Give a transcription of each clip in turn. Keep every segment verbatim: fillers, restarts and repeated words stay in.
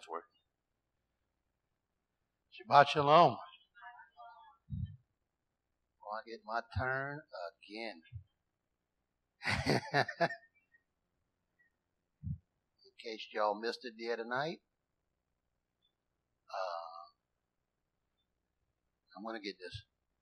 it's working. Shabbat Shalom. Well, I get my turn again. In case y'all missed it the other night, uh, I'm going to get this.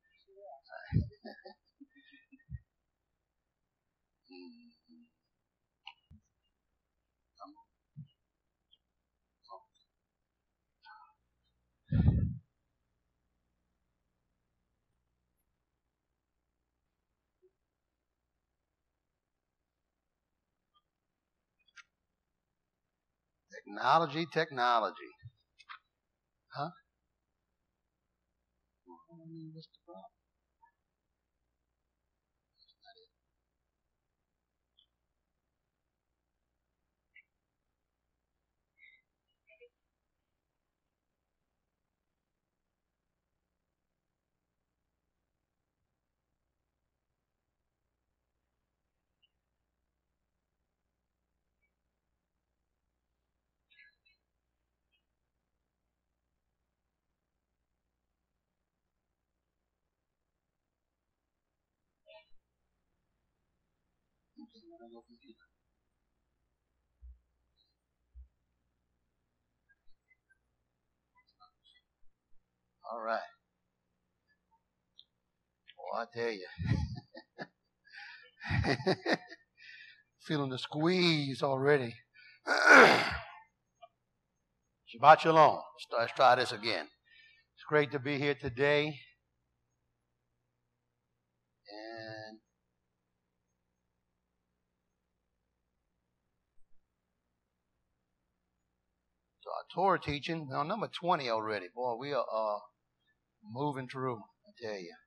Technology, technology. Huh? What's the problem? All right. Well, I tell you. Feeling the squeeze already. Shabbat Shalom. Let's try this again. It's great to be here today. And so our Torah teaching, we're on number twenty already. Boy, we are uh, moving through, I tell you.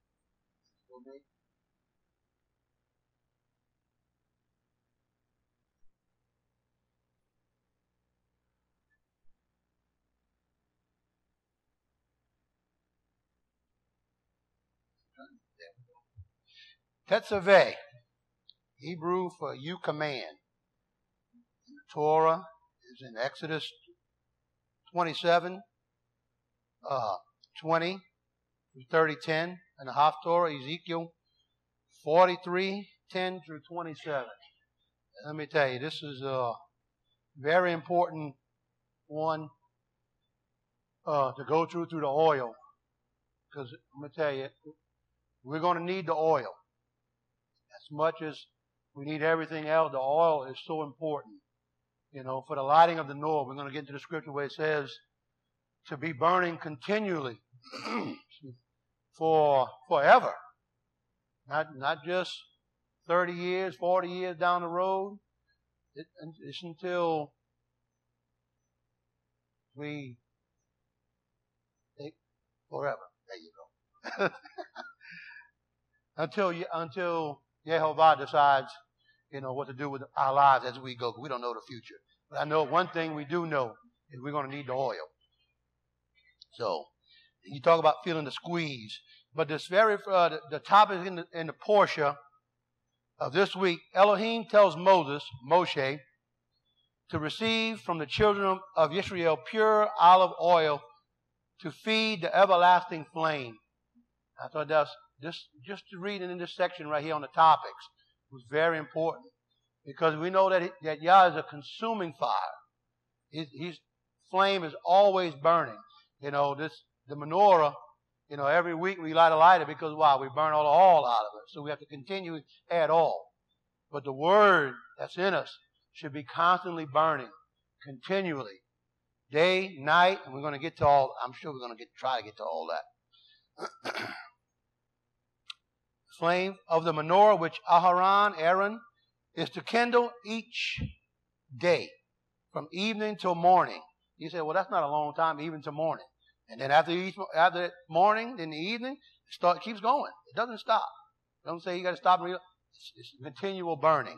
Tetzaveh, Hebrew for you command. The Torah is in Exodus twenty-seven, uh, twenty through thirty, ten, and the Haftorah, Ezekiel forty-three, ten through twenty-seven. Let me tell you, this is a very important one uh, to go through through the oil. Because I'm going to tell you, we're going to need the oil. As much as we need everything else, the oil is so important. You know, for the lighting of the Noah, we're going to get into the scripture where it says to be burning continually for forever. Not not just thirty years, forty years down the road. It, it's until we take forever. There you go. until until Yehovah decides, you know, what to do with our lives as we go. We don't know the future. But I know one thing we do know is we're going to need the oil. So, you talk about feeling the squeeze. But this very, uh, the, the topic in the, in the Portia of this week, Elohim tells Moses, Moshe, to receive from the children of Israel pure olive oil to feed the everlasting flame. I thought that's just, just to read in this section right here on the topics was very important. Because we know that, it, that Yah is a consuming fire. His, his flame is always burning. You know, this the menorah, you know, every week we light a lighter because why? We burn all the oil out of it. So we have to continue to add oil. But the word that's in us should be constantly burning, continually. Day, night, and we're going to get to all, I'm sure we're going to get try to get to all that. Flame of the menorah, which Aharon, Aaron, is to kindle each day, from evening till morning. You say, well, that's not a long time, even till morning. And then after each, after morning, then the evening, it start, keeps going. It doesn't stop. Don't say you got to stop and read. It's, it's continual burning.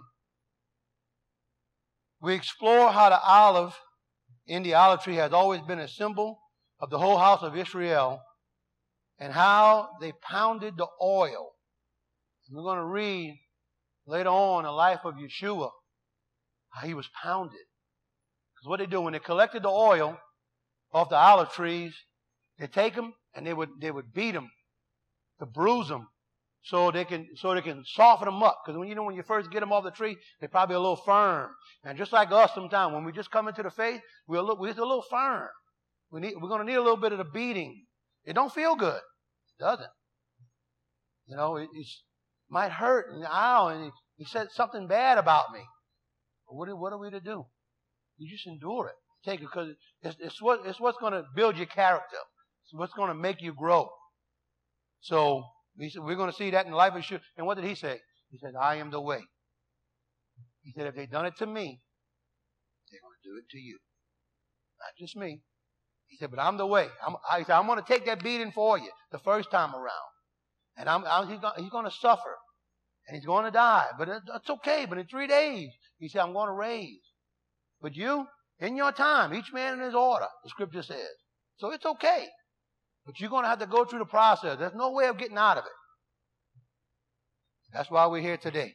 We explore how the olive in the olive tree has always been a symbol of the whole house of Israel, and how they pounded the oil. We're going to read later on the life of Yeshua, how he was pounded. Because what they do, when they collected the oil off the olive trees, they take them and they would they would beat them to bruise them, so they can so they can soften them up. Because when you know when you first get them off the tree, they're probably a little firm. And just like us, sometimes when we just come into the faith, we're a little, we're a little firm. We need we're going to need a little bit of the beating. It don't feel good, it doesn't. You know, it it's, might hurt and ow, and he, he said something bad about me. What are, what are we to do? You just endure it. Take it because it's, it's what it's what's going to build your character. It's what's going to make you grow. So we said, we're going to see that in the life of Yeshua. And what did he say? He said, I am the way. He said, if they've done it to me, they're going to do it to you. Not just me. He said, but I'm the way. I'm, I, he said, I'm going to take that beating for you the first time around. And I'm, I'm, he's, going, he's going to suffer. And he's going to die. But it, it's okay. But in three days, he said, I'm going to raise. But you, in your time, each man in his order, the scripture says. So it's okay. But you're going to have to go through the process. There's no way of getting out of it. That's why we're here today.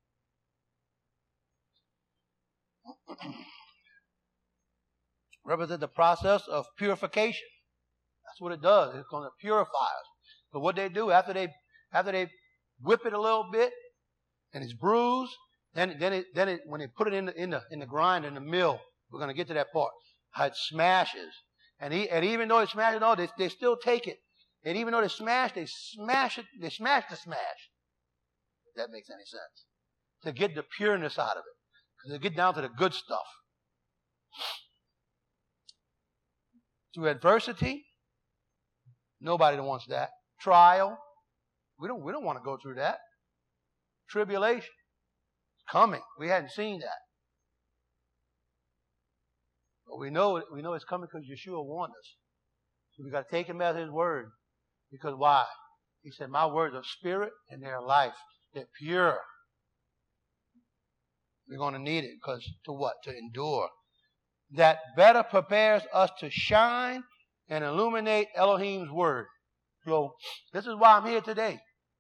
Represent the process of purification. That's what it does. It's going to purify us. But what they do after they after they whip it a little bit and it's bruised, then then it then it when they put it in the in the in the grind in the mill, we're going to get to that part. How it smashes. And, he, and even though it smashes, all, they, they still take it. And even though they smash, they smash it, they smash the smash. If that makes any sense. To get the pureness out of it. Because they get down to the good stuff. Through adversity, nobody wants that. Trial, we don't, we don't want to go through that. Tribulation, it's coming. We hadn't seen that. But we know, we know it's coming because Yeshua warned us. So we got to take him at his word. Because why? He said, my words are spirit and they're life. They're pure. We're going to need it because to what? To endure. That better prepares us to shine and illuminate Elohim's word. So this is why I'm here today.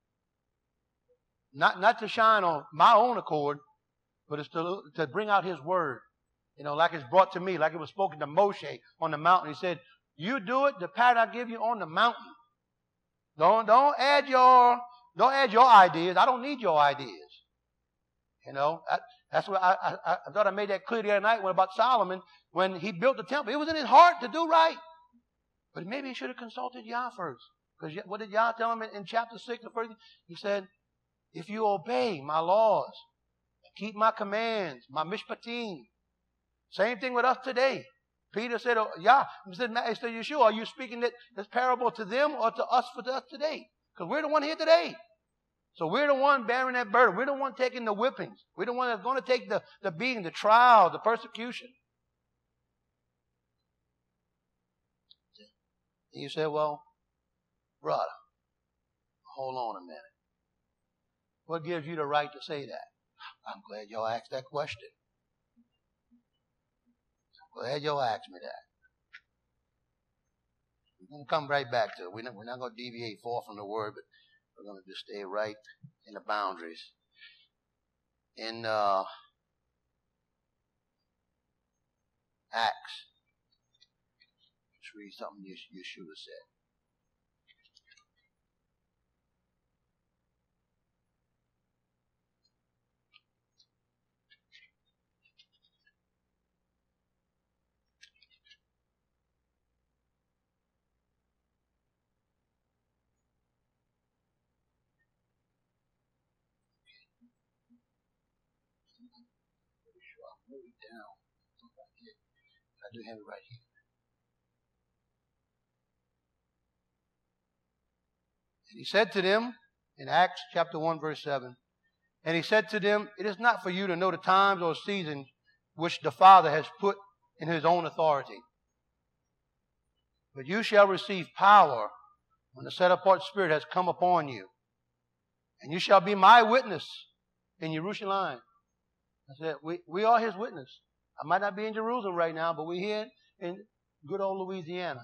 Not, not to shine on my own accord, but it's to, to bring out his word. You know, like it's brought to me, like it was spoken to Moshe on the mountain. He said, you do it, the pattern I give you on the mountain. Don't, don't add your, don't add your ideas. I don't need your ideas. You know, I, that's what I, I, I thought I made that clear the other night when about Solomon, when he built the temple. It was in his heart to do right. But maybe he should have consulted Yah first. Because what did Yah tell him in, in chapter six? The first, he said, if you obey my laws, keep my commands, my mishpatim. Same thing with us today. Peter said, oh, Yah, he said, Master Yeshua, are you speaking this, this parable to them or to us for us today? Because we're the one here today. So we're the one bearing that burden. We're the one taking the whippings. We're the one that's going to take the, the beating, the trial, the persecution. And you say, well, brother, hold on a minute. What gives you the right to say that? I'm glad y'all asked that question. I'm glad y'all asked me that. We're going to come right back to it. We're not, we're not going to deviate far from the word, but we're going to just stay right in the boundaries. In uh, Acts, let's read something Yeshua said. Down. I do have it right here. And he said to them in Acts chapter one verse seven, and he said to them, it is not for you to know the times or seasons which the Father has put in his own authority. But you shall receive power when the set apart Spirit has come upon you. And you shall be my witness in Jerusalem. I said, we, we are his witness. I might not be in Jerusalem right now, but we're here in good old Louisiana.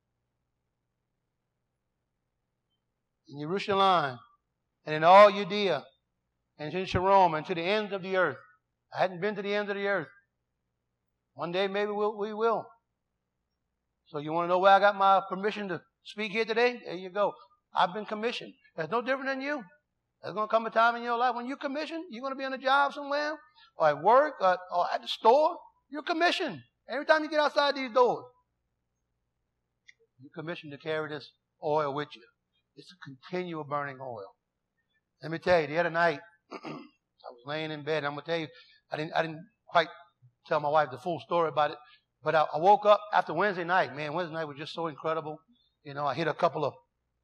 In Jerusalem, and in all Judea, and in Sharom, and to the ends of the earth. I hadn't been to the ends of the earth. One day maybe we'll, we will. So you want to know where I got my permission to speak here today? There you go. I've been commissioned. That's no different than you. There's going to come a time in your life when you're commissioned. You're going to be on a job somewhere or at work or, or at the store. You're commissioned. Every time you get outside these doors, you're commissioned to carry this oil with you. It's a continual burning oil. Let me tell you, the other night, I was laying in bed. And I'm going to tell you, I didn't, I didn't quite tell my wife the full story about it. But I, I woke up after Wednesday night. Man, Wednesday night was just so incredible. You know, I hit a couple of,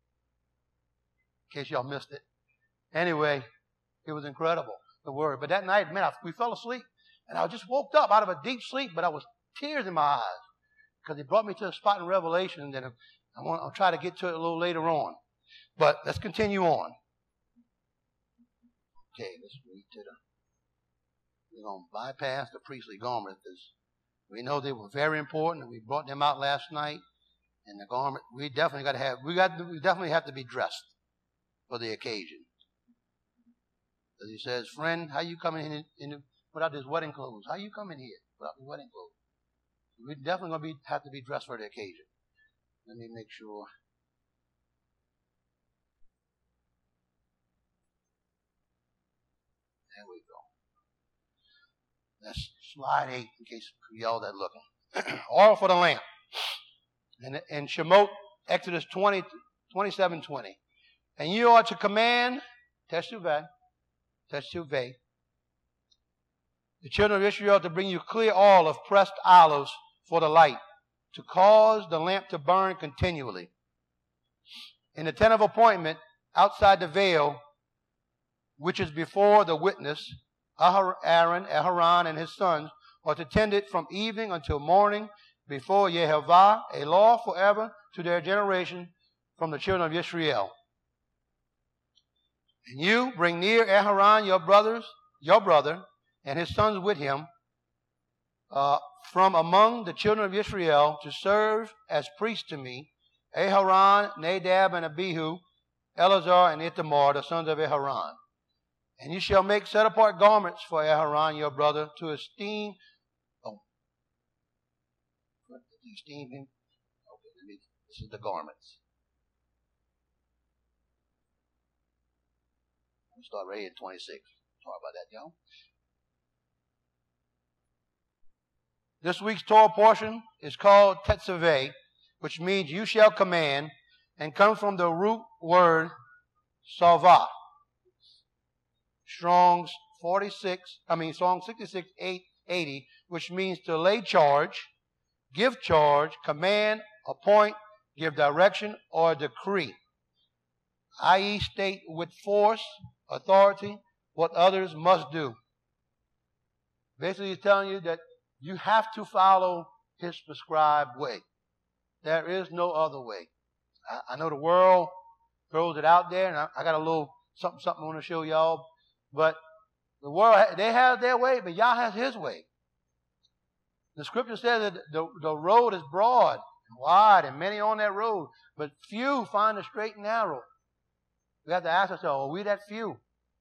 in case y'all missed it. Anyway, it was incredible, the word. But that night, man, I, we fell asleep. And I just woke up out of a deep sleep, but I was tears in my eyes. Because it brought me to a spot in Revelation that I want, I'll try to get to it a little later on. But let's continue on. Okay, let's read to the, we're going to bypass the priestly garment because we know they were very important and we brought them out last night. And the garment, we definitely got to have, we got, we definitely have to be dressed for the occasion. Because he says, friend, how you coming in, in without this wedding clothes? How you coming here without the wedding clothes? We're definitely going to be, have to be dressed for the occasion. Let me make sure. There we go. That's slide eight in case y'all that looking. Oil for the lamp. And in Shemot, Exodus twenty, twenty-seven twenty. And you are to command, Teshuvah, Teshuvah, the children of Israel to bring you clear oil of pressed olives for the light, to cause the lamp to burn continually. In the tent of appointment, outside the veil, which is before the witness, Aaron, Aharon, and his sons are to tend it from evening until morning before Yehovah, a law forever to their generation from the children of Israel. And you bring near Aharon your brothers, your brother, and his sons with him, uh, from among the children of Israel to serve as priests to me, Aharon, Nadab, and Abihu, Eleazar, and Ithamar, the sons of Aharon. And you shall make set-apart garments for Aharon your brother to esteem. Oh, to esteem him. Okay, let me. This is the garments. We'll start right here at twenty-six. Sorry about that, y'all. This week's Torah portion is called Tetzaveh, which means you shall command, and comes from the root word Savah. Strong's forty-six, I mean Psalm sixty-six, eight eighty, which means to lay charge, give charge, command, appoint, give direction, or decree. that is state with force, authority, what others must do. Basically, he's telling you that you have to follow his prescribed way. There is no other way. I, I know the world throws it out there, and I, I got a little something, something I want to show y'all. But the world, they have their way, but Yah has his way. The scripture says that the, the road is broad and wide, and many on that road, but few find the straight and narrow. We have to ask ourselves, are we that few?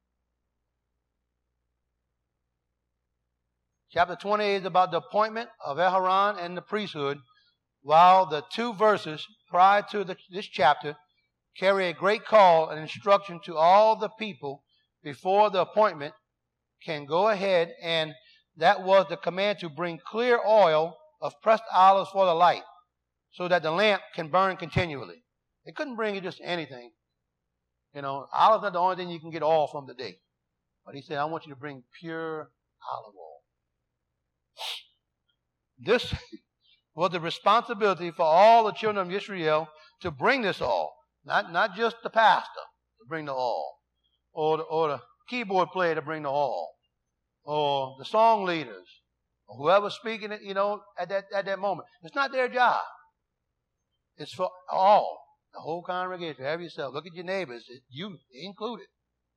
Chapter twenty-eight is about the appointment of Aharon and the priesthood, while the two verses prior to the, this chapter carry a great call and instruction to all the people before the appointment can go ahead, and that was the command to bring clear oil of pressed olives for the light, so that the lamp can burn continually. They couldn't bring you just anything. You know, olives are not the only thing you can get oil from today. But he said, I want you to bring pure olive oil. This was the responsibility for all the children of Israel to bring this oil, not, not just the pastor to bring the oil, or the, or the keyboard player to bring the oil, or the song leaders, or whoever's speaking it, you know, at that at that moment. It's not their job. It's for all, the whole congregation. Have yourself. Look at your neighbors, you included.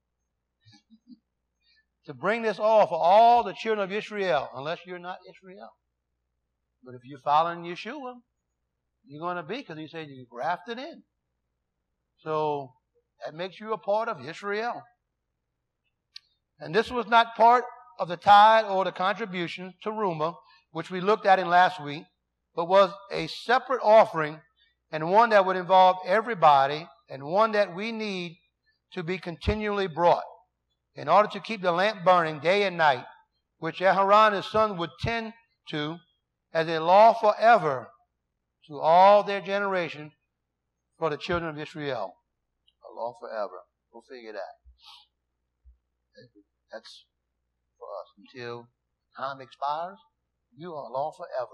To bring this oil for all the children of Israel, unless you're not Israel. But if you're following Yeshua, you're going to be, because he said you're grafted in. So that makes you a part of Israel. And this was not part of the tithe or the contribution to Ruma, which we looked at in last week, but was a separate offering and one that would involve everybody and one that we need to be continually brought in order to keep the lamp burning day and night, which Aharon his son would tend to as a law forever to all their generation for the children of Israel. A law forever. Go figure that. That's for us. Until time expires, you are a law forever.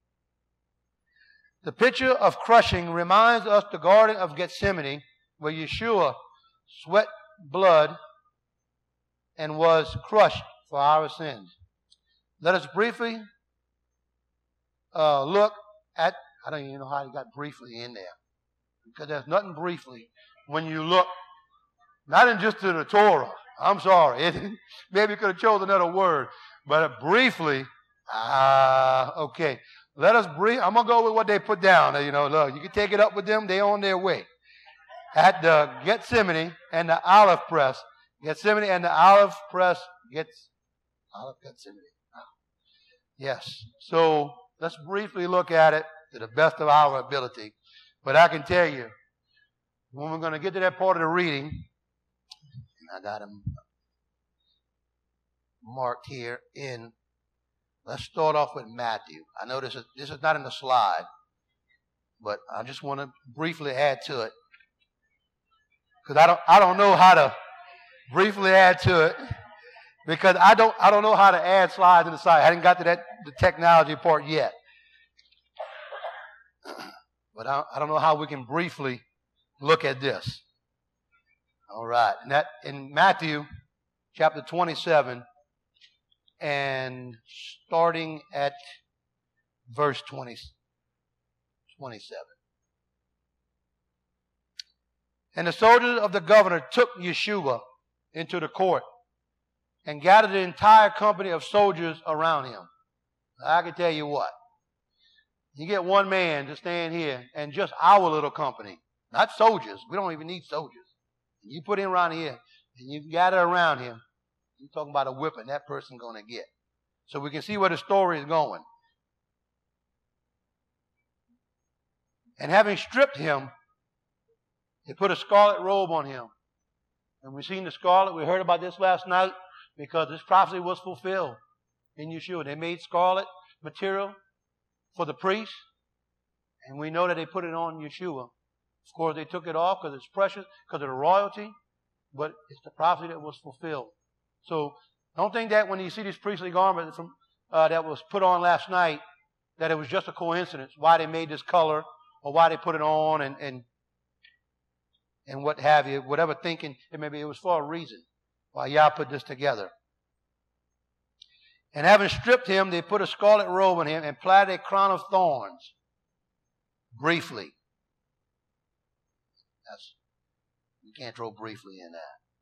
The picture of crushing reminds us the Garden of Gethsemane, where Yeshua sweat blood and was crushed for our sins. Let us briefly uh, look at, I don't even know how he got briefly in there, because there's nothing briefly when you look, not in just to the Torah. I'm sorry. It, maybe you could have chosen another word, but briefly, ah, uh, okay. Let us brief. I'm gonna go with what they put down. You know, look, you can take it up with them. They on their way. At the Gethsemane and the olive press, Gethsemane and the olive press gets olive Gethsemane. Yes. So let's briefly look at it to the best of our ability. But I can tell you, when we're going to get to that part of the reading, I got them marked here in. Let's start off with Matthew. I know this is this is not in the slide, but I just want to briefly add to it because I don't I don't know how to briefly add to it because I don't I don't know how to add slides in the slide. I hadn't got to that the technology part yet, but I, I don't know how we can briefly look at this. All right, and that in Matthew chapter twenty-seven. And starting at verse twenty, twenty-seven. And the soldiers of the governor took Yeshua into the court and gathered the entire company of soldiers around him. I can tell you what. You get one man to stand here and just our little company, not soldiers. We don't even need soldiers. You put him around here and you gather around him. You're talking about a whipping that person's going to get. So we can see where the story is going. And having stripped him, they put a scarlet robe on him. And we've seen the scarlet. We heard about this last night because this prophecy was fulfilled in Yeshua. They made scarlet material for the priests. And we know that they put it on Yeshua. Of course, they took it off because it's precious, because of the royalty. But it's the prophecy that was fulfilled. So don't think that when you see this priestly garment from, uh, that was put on last night, that it was just a coincidence why they made this color or why they put it on and and, and what have you. Whatever thinking, it maybe it was for a reason why Yah put this together. And having stripped him, they put a scarlet robe on him and platted a crown of thorns. Briefly. That's, you can't throw briefly in that.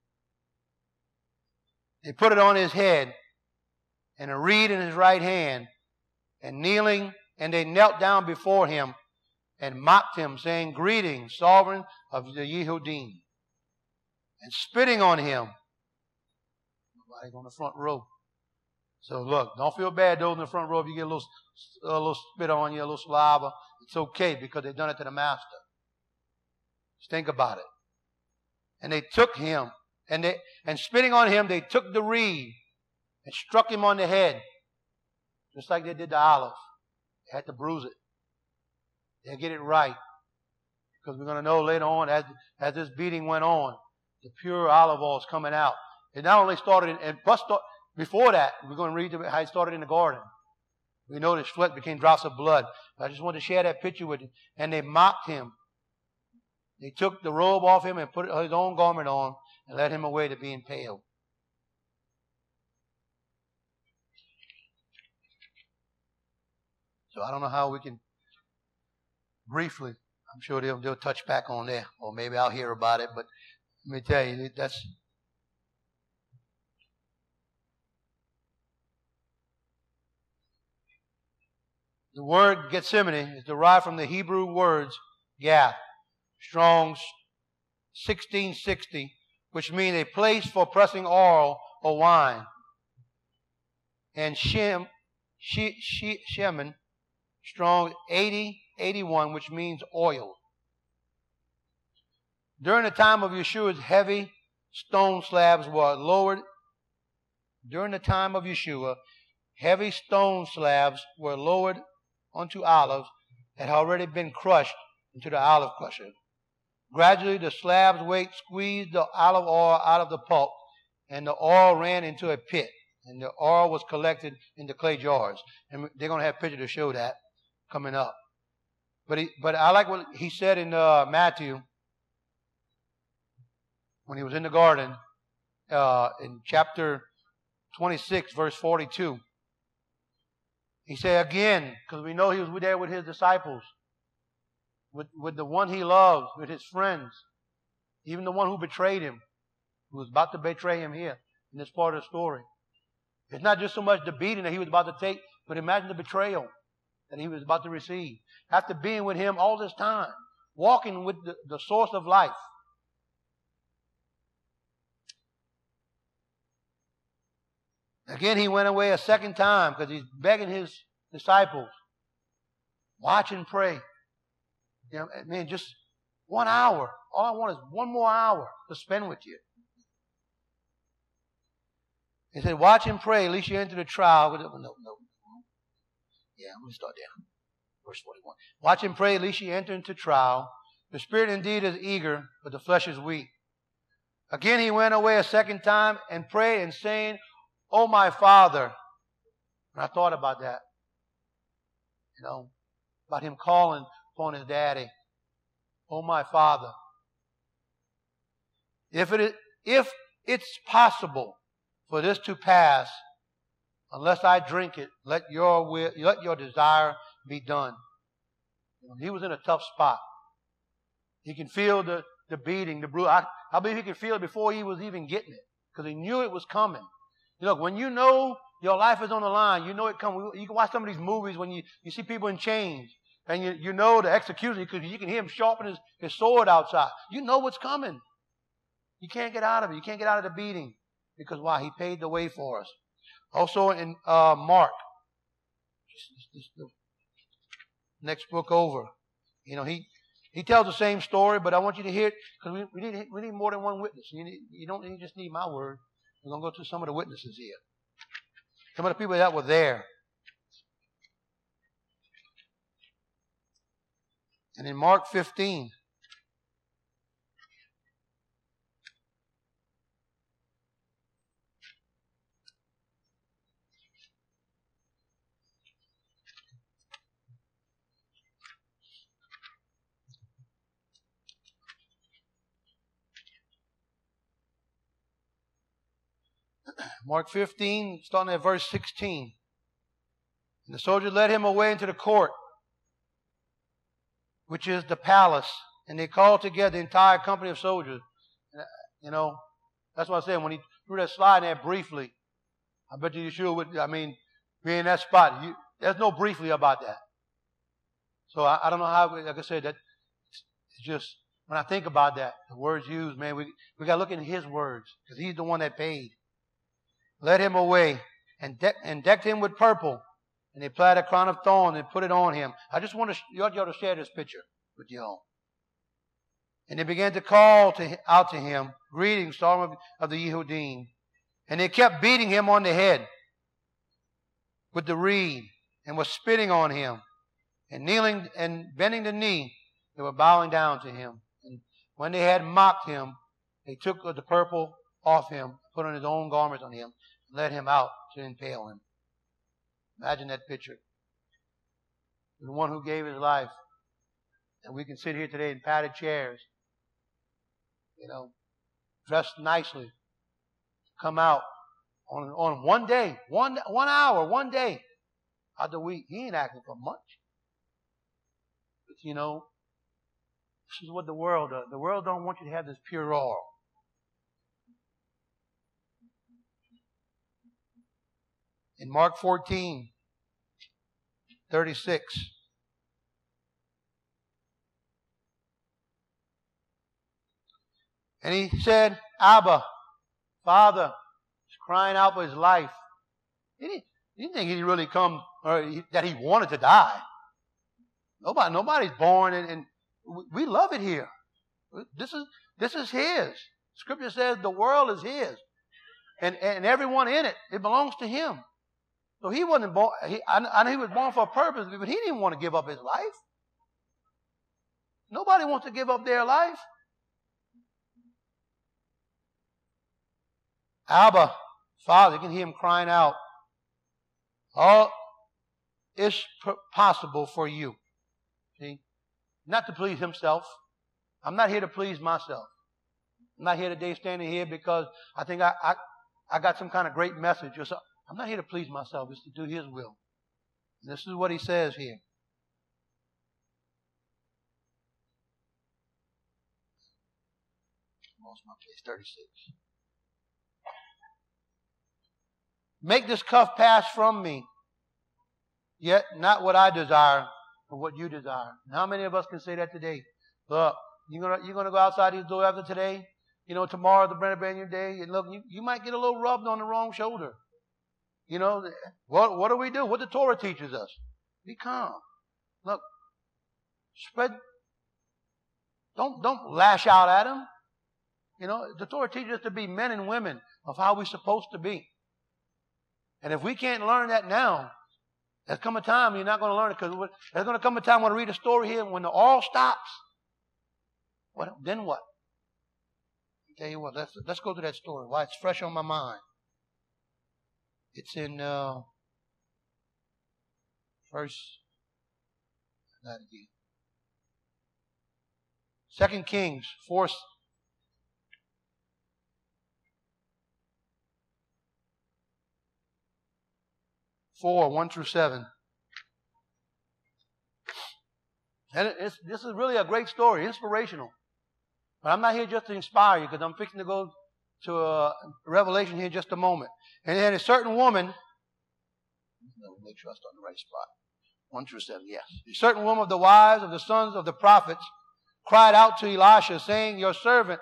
They put it on his head and a reed in his right hand, and kneeling, and they knelt down before him and mocked him, saying, "Greetings, sovereign of the Yehudim," and spitting on him. Nobody's on the front row. So look, don't feel bad, those in the front row, if you get a little, a little spit on you, a little saliva. It's okay because they've done it to the master. Just think about it. And they took him. And they and spitting on him, they took the reed and struck him on the head, just like they did the olive. They had to bruise it. They get it right, because we're going to know later on, as as this beating went on, the pure olive oil is coming out. It not only started in, and plus before that, we're going to read how it started in the garden. We know that sweat became drops of blood. I just wanted to share that picture with you. And they mocked him. They took the robe off him and put his own garment on, and led him away to be impaled. So I don't know how we can briefly, I'm sure they'll, they'll touch back on there, or maybe I'll hear about it, but let me tell you, that's the word Gethsemane is derived from the Hebrew words Gath, Strong's sixteen sixty, which means a place for pressing oil or wine. and Shem, she, she, Shemin, strong eighty, eighty-one, which means oil. During the time of Yeshua's heavy stone slabs were lowered. During the time of Yeshua, heavy stone slabs were lowered onto olives that had already been crushed into the olive crusher. Gradually, the slab's weight squeezed the olive oil out of the pulp, and the oil ran into a pit, and the oil was collected into clay jars. And they're going to have a picture to show that coming up. But he, but I like what he said in uh, Matthew when he was in the garden, uh, in chapter twenty-six, verse forty-two. He said again, because we know he was there with his disciples, with, with the one he loved, with his friends, even the one who betrayed him, who was about to betray him here in this part of the story. It's not just so much the beating that he was about to take, but imagine the betrayal that he was about to receive. After being with him all this time, walking with the, the source of life. Again, he went away a second time because he's begging his disciples, watch and pray. You know, man, just one hour. All I want is one more hour to spend with you. He said, watch and pray, at least you enter the trial. No, no, no. Yeah, I'm going to start down. Verse forty-one. Watch and pray, at least you enter into trial. The spirit indeed is eager, but the flesh is weak. Again, he went away a second time and prayed and saying, Oh, my Father. And I thought about that. You know, about him calling upon his daddy. Oh, my Father. If it is, if it's possible for this to pass, unless I drink it, let your will, let your desire be done. You know, he was in a tough spot. He can feel the, the beating, the bruise. I, I believe he could feel it before he was even getting it, because he knew it was coming. Look, when you know your life is on the line, you know it coming. You can watch some of these movies when you, you see people in chains, and you, you know the executioner, because you can hear him sharpen his, his sword outside. You know what's coming. You can't get out of it. You can't get out of the beating. Because why? He paid the way for us. Also in uh, Mark, just, just the next book over, you know, he, he tells the same story, but I want you to hear it because we, we, need, we need more than one witness. You, need, you don't you just need my word. We're going to go to some of the witnesses here. Some of the people that were there. And in Mark fifteen, Mark fifteen, starting at verse sixteen. And the soldiers led him away into the court, which is the palace, and they called together the entire company of soldiers. You know, that's what I said when he threw that slide in there briefly. I bet you Yeshua would, I mean, be in that spot. You, there's no briefly about that. So I, I don't know how, like I said, that it's just, when I think about that, the words used, man, we, we got to look in his words, because he's the one that paid. Led him away and, de- and decked him with purple. And they applied a crown of thorns and put it on him. I just want to, you ought, you ought to share this picture with you all. And they began to call to, out to him, greetings, Psalm of, of the Yehudim. And they kept beating him on the head with the reed and were spitting on him. And kneeling and bending the knee, they were bowing down to him. And when they had mocked him, they took the purple off him, put on his own garments on him, and led him out to impale him. Imagine that picture. The one who gave his life. And we can sit here today in padded chairs, you know, dressed nicely, come out on, on one day, one, one hour, one day out the week. He ain't asking for much. But, you know, this is what the world does. The world don't want you to have this pure oil. In Mark fourteen, thirty-six. And he said, Abba, Father, he's crying out for his life. He didn't, You think he really come, or he, that he wanted to die. Nobody, nobody's born, and, and we love it here. This is, this is his. Scripture says the world is his. And, and everyone in it, it belongs to him. So he wasn't born, he, I, I know he was born for a purpose, but he didn't want to give up his life. Nobody wants to give up their life. Abba, Father, you can hear him crying out, all is possible for you. See? Not to please himself. I'm not here to please myself. I'm not here today standing here because I think I, I, I got some kind of great message or something. I'm not here to please myself. It's to do his will. And this is what he says here. I lost my place. thirty-six. Make this cup pass from me, yet not what I desire, but what you desire. And how many of us can say that today? Look, you're gonna you're gonna go outside these doors after today. You know, tomorrow the Brenda Banyan Day, and look, you, you might get a little rubbed on the wrong shoulder. You know, what what do we do? What the Torah teaches us: be calm. Look, spread. Don't don't lash out at them. You know, the Torah teaches us to be men and women of how we're supposed to be. And if we can't learn that now, there's come a time you're not going to learn it, because there's going to come a time when I read a story here when the all stops. What then? What? I'll tell you what. Let's let's go to that story. Why it's fresh on my mind. It's in uh, first. That again. Second Kings four. Four, one through seven. And it's, this is really a great story, inspirational. But I'm not here just to inspire you, because I'm fixing to go to a Revelation here in just a moment. And then a certain woman, make sure I start in the right spot. One through seven, yes. A certain woman of the wives of the sons of the prophets cried out to Elisha, saying, your servant,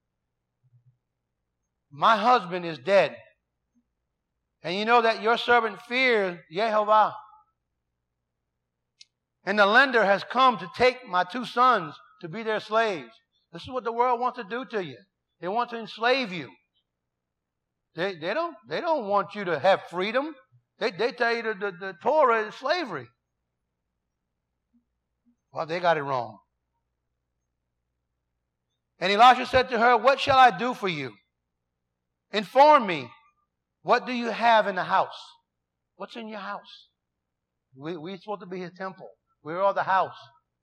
my husband is dead. And you know that your servant fears Yehovah. And the lender has come to take my two sons to be their slaves. This is what the world wants to do to you. They want to enslave you. They, they, don't, they don't want you to have freedom. They, they tell you that the, the Torah is slavery. Well, they got it wrong. And Elisha said to her, what shall I do for you? Inform me. What do you have in the house? What's in your house? We, we're supposed to be his temple. We're all the house.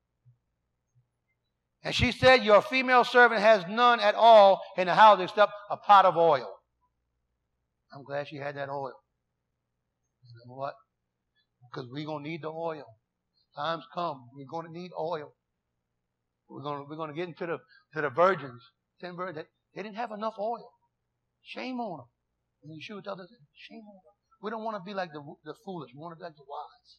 And she said, your female servant has none at all in the house except a pot of oil. I'm glad she had that oil. You know what? Because we're going to need the oil. Times come. We're going to need oil. We're going to, we're going to get into the, to the virgins. Ten virgins. They didn't have enough oil. Shame on them. And you shoot others, shame on them. We don't want to be like the, the foolish. We want to be like the wise.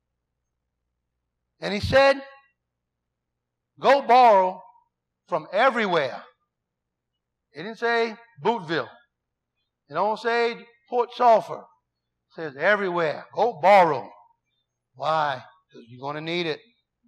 And he said, go borrow from everywhere. It didn't say Bootville. It don't say Port Sulphur. It says everywhere. Go borrow. Why? Because you're going to need it.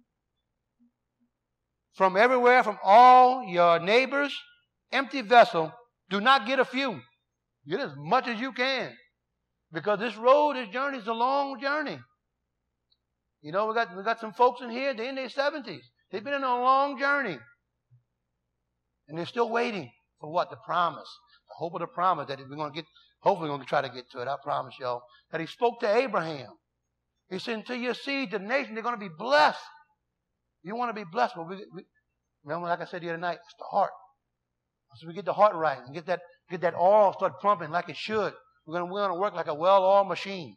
From everywhere, from all your neighbors, empty vessel. Do not get a few. Get as much as you can. Because this road, this journey is a long journey. You know, we got we got some folks in here, they're in their seventies. They've been on a long journey. And they're still waiting for what? The promise. The hope of the promise that we're going to get, hopefully we're going to try to get to it. I promise y'all. That he spoke to Abraham. He said, until your seed, the nation, they're going to be blessed. You want to be blessed. But we, we, remember, like I said the other night, it's the heart. So we get the heart right and get that Get that oil start pumping like it should. We're going we're gonna work like a well-oiled machine.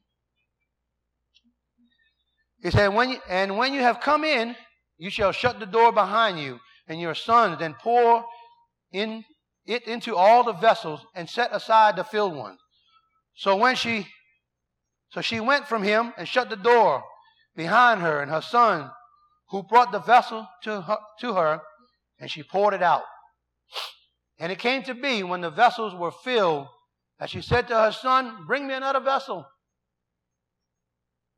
He said, when you, and when you have come in, you shall shut the door behind you, and your sons then pour in it into all the vessels and set aside the filled ones. So when she, so she went from him and shut the door behind her and her son, who brought the vessel to her, to her, and she poured it out. And it came to be, when the vessels were filled, that she said to her son, bring me another vessel.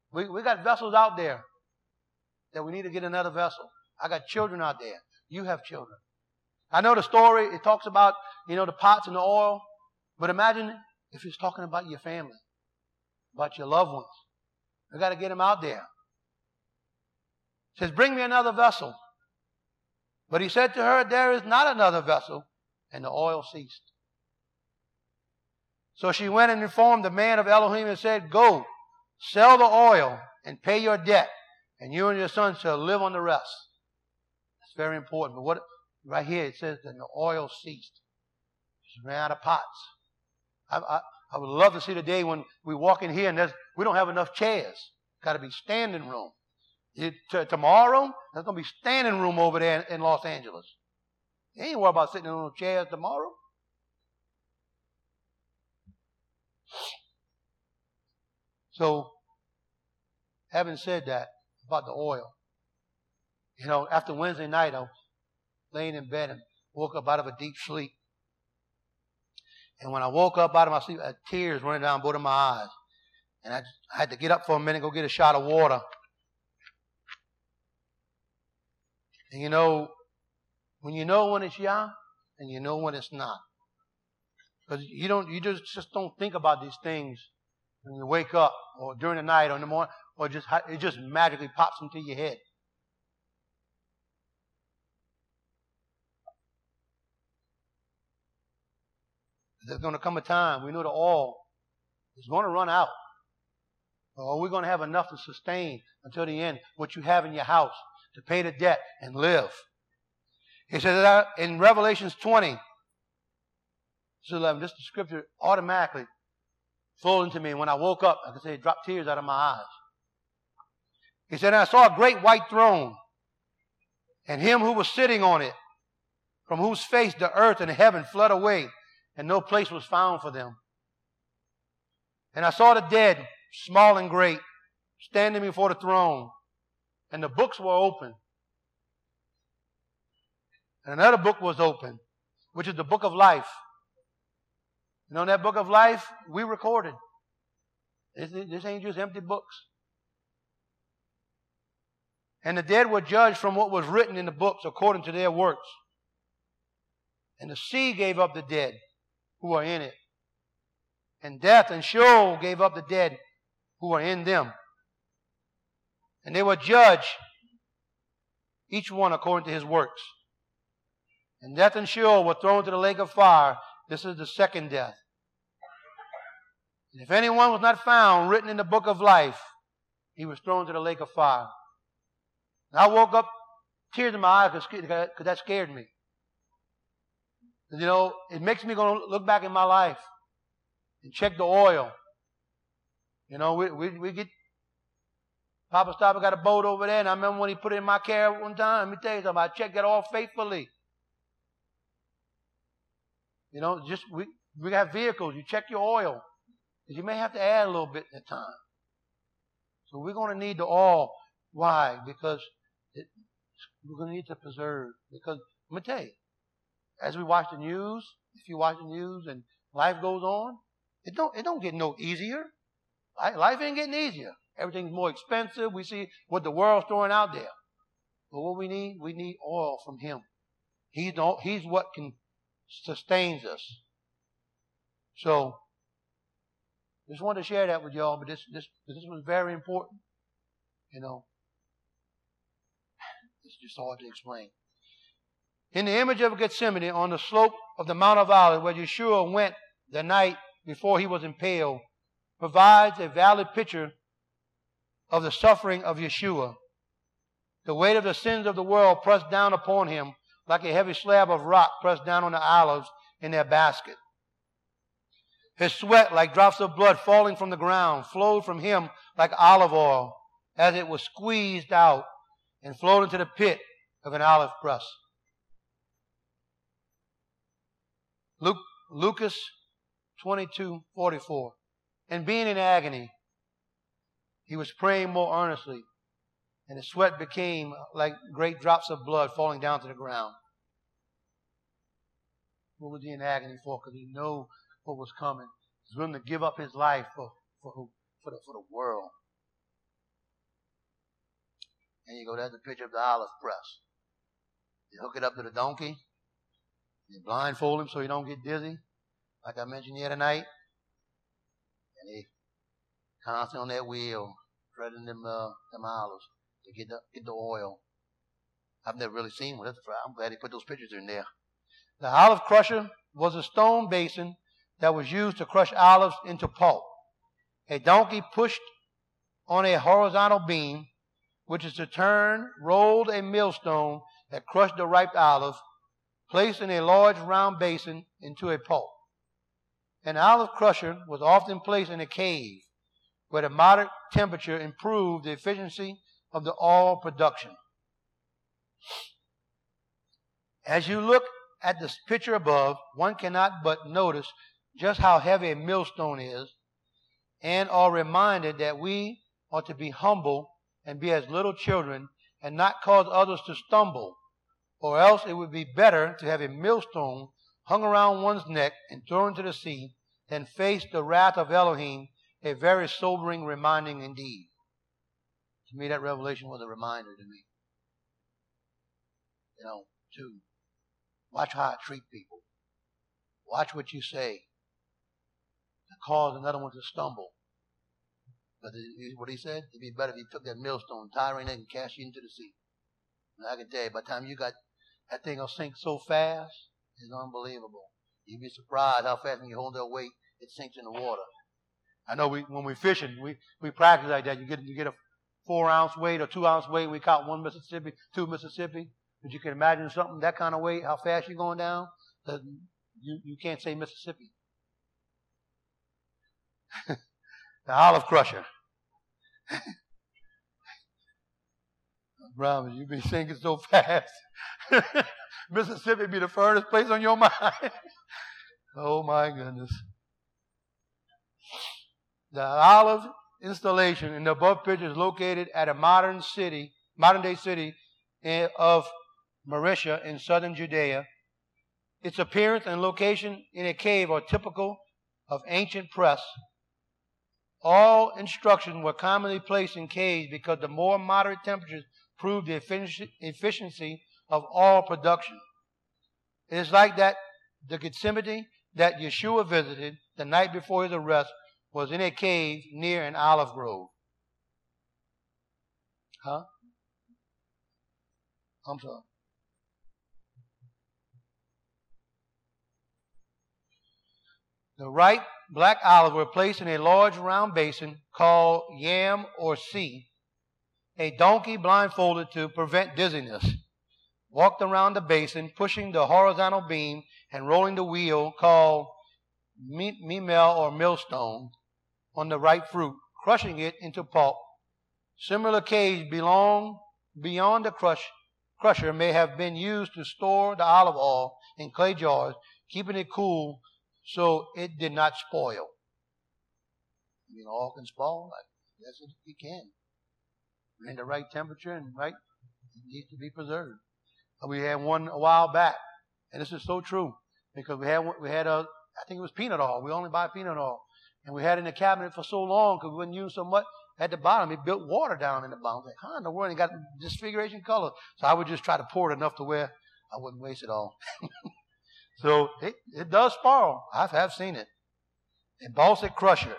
We, we got vessels out there that we need to get another vessel. I got children out there. You have children. I know the story. It talks about, you know, the pots and the oil. But imagine if it's talking about your family, about your loved ones. We got to get them out there. It says, bring me another vessel. But he said to her, there is not another vessel. And the oil ceased. So she went and informed the man of Elohim and said, go, sell the oil and pay your debt, and you and your son shall live on the rest. That's very important. But what right here it says that the oil ceased. She ran out of pots. I, I, I would love to see the day when we walk in here and there's, we don't have enough chairs. Got to be standing room. It, t- tomorrow, there's going to be standing room over there in, in Los Angeles. You ain't worried about sitting in those chairs tomorrow. So, having said that about the oil, you know, after Wednesday night, I was laying in bed and woke up out of a deep sleep. And when I woke up out of my sleep, I had tears running down both of my eyes. And I, just, I had to get up for a minute and go get a shot of water. And you know, when you know when it's Yah, and you know when it's not. Because you don't, you just, just don't think about these things when you wake up, or during the night, or in the morning, or just it just magically pops into your head. There's going to come a time, we know the oil is going to run out. Or we're going to have enough to sustain until the end what you have in your house to pay the debt and live. He says that in Revelations twenty, eleven, this scripture automatically flowed into me. When I woke up, I could say it dropped tears out of my eyes. He said, and I saw a great white throne, and him who was sitting on it, from whose face the earth and heaven fled away, and no place was found for them. And I saw the dead, small and great, standing before the throne, and the books were open. And another book was open, which is the book of life. You know, in that book of life, we recorded. This, this ain't just empty books. And the dead were judged from what was written in the books according to their works. And the sea gave up the dead who are in it. And death and Sheol gave up the dead who are in them. And they were judged, each one according to his works. And death and Sheol were thrown to the lake of fire. This is the second death. And if anyone was not found written in the book of life, he was thrown to the lake of fire. And I woke up, tears in my eyes, because that scared me. You know, it makes me go look back in my life and check the oil. You know, we we, we get, Papa Stopper got a boat over there, and I remember when he put it in my care one time. Let me tell you something, I checked it all faithfully. You know, just we we have vehicles. You check your oil, because you may have to add a little bit at a time. So we're going to need the oil. Why? Because it, we're going to need to preserve. Because let me tell you, as we watch the news, if you watch the news and life goes on, it don't it don't get no easier. Life ain't getting easier. Everything's more expensive. We see what the world's throwing out there. But what we need, we need oil from Him. He's the, He's what can sustains us. So, just wanted to share that with y'all. But this this this was very important. You know, it's just hard to explain. In the image of Gethsemane, on the slope of the Mount of Olives, where Yeshua went the night before he was impaled, provides a valid picture of the suffering of Yeshua. The weight of the sins of the world pressed down upon him like a heavy slab of rock pressed down on the olives in their basket. His sweat, like drops of blood falling from the ground, flowed from him like olive oil as it was squeezed out and flowed into the pit of an olive press. Luke, Lucas twenty-two forty-four. And being in agony, he was praying more earnestly, and his sweat became like great drops of blood falling down to the ground. What was he in agony for? Because he knew what was coming. He was willing to give up his life for, for, for, the, for the world. And you go, that's a picture of the olive press. They hook it up to the donkey. They blindfold him so he don't get dizzy, like I mentioned here tonight. And they constantly on that wheel, threading them, uh, them olives to get the, get the oil. I've never really seen one. That's right. I'm glad he put those pictures in there. The olive crusher was a stone basin that was used to crush olives into pulp. A donkey pushed on a horizontal beam, which is to turn, rolled a millstone that crushed the ripe olive, placed in a large round basin into a pulp. An olive crusher was often placed in a cave where the moderate temperature improved the efficiency of the oil production. As you look at the picture above, one cannot but notice just how heavy a millstone is, and are reminded that we ought to be humble and be as little children and not cause others to stumble, or else it would be better to have a millstone hung around one's neck and thrown into the sea than face the wrath of Elohim, a very sobering reminding indeed. To me, that revelation was a reminder to me. You know, to watch how I treat people. Watch what you say to cause another one to stumble. But what he said, it'd be better if he took that millstone, tie her in it, and cast you into the sea. And I can tell you, by the time you got, that thing will sink so fast, it's unbelievable. You'd be surprised how fast when you hold that weight, it sinks in the water. I know we, when we're fishing, we, we practice like that. You get, you get a four ounce weight or two ounce weight. We caught one Mississippi, two Mississippi. But you can imagine something that kind of weight, how fast you're going down. That you, you can't say Mississippi. The olive crusher. Brother, you be sinking so fast. Mississippi be the furthest place on your mind. Oh my goodness. The olive installation in the above picture is located at a modern city, modern day city of Marisha in southern Judea. Its appearance and location in a cave are typical of ancient press. All instructions were commonly placed in caves because the more moderate temperatures proved the efficiency of oil production. It is like that the Gethsemane that Yeshua visited the night before his arrest was in a cave near an olive grove. Huh? I'm sorry. The ripe black olives were placed in a large round basin called yam or sea. A donkey, blindfolded to prevent dizziness, walked around the basin, pushing the horizontal beam and rolling the wheel called memel or millstone on the ripe fruit, crushing it into pulp. Similar caves belong beyond the crush, crusher may have been used to store the olive oil in clay jars, keeping it cool so it did not spoil. You know, oil can spoil. Yes, it can. In the right temperature and right, it needs to be preserved. We had one a while back, and this is so true because we had we had a I think it was peanut oil. We only buy peanut oil, and we had it in the cabinet for so long because we wouldn't use so much. At the bottom, it built water down in the bottom. I was like, huh, in the world, it got disfiguration color. So I would just try to pour it enough to where I wouldn't waste it all. So it, it does spoil. I have seen it. A Balsamic crusher.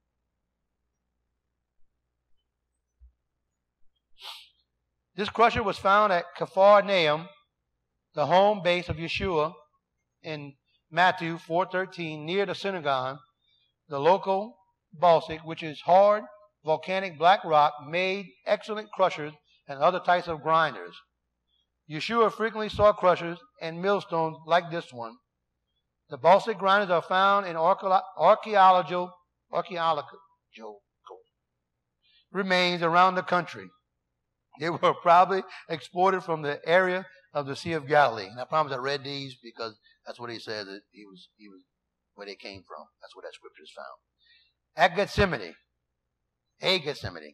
This crusher was found at Capharnaum, the home base of Yeshua, in Matthew four thirteen, near the synagogue. The local Balsamic, which is hard, volcanic black rock, made excellent crushers and other types of grinders. Yeshua frequently saw crushers and millstones like this one. The Balsamic grinders are found in archaeological, archaeological remains around the country. They were probably exported from the area of the Sea of Galilee. And I promise I read these because that's what he said that he was, he was where they came from. That's where that scripture is found. At Gethsemane, a Gethsemane.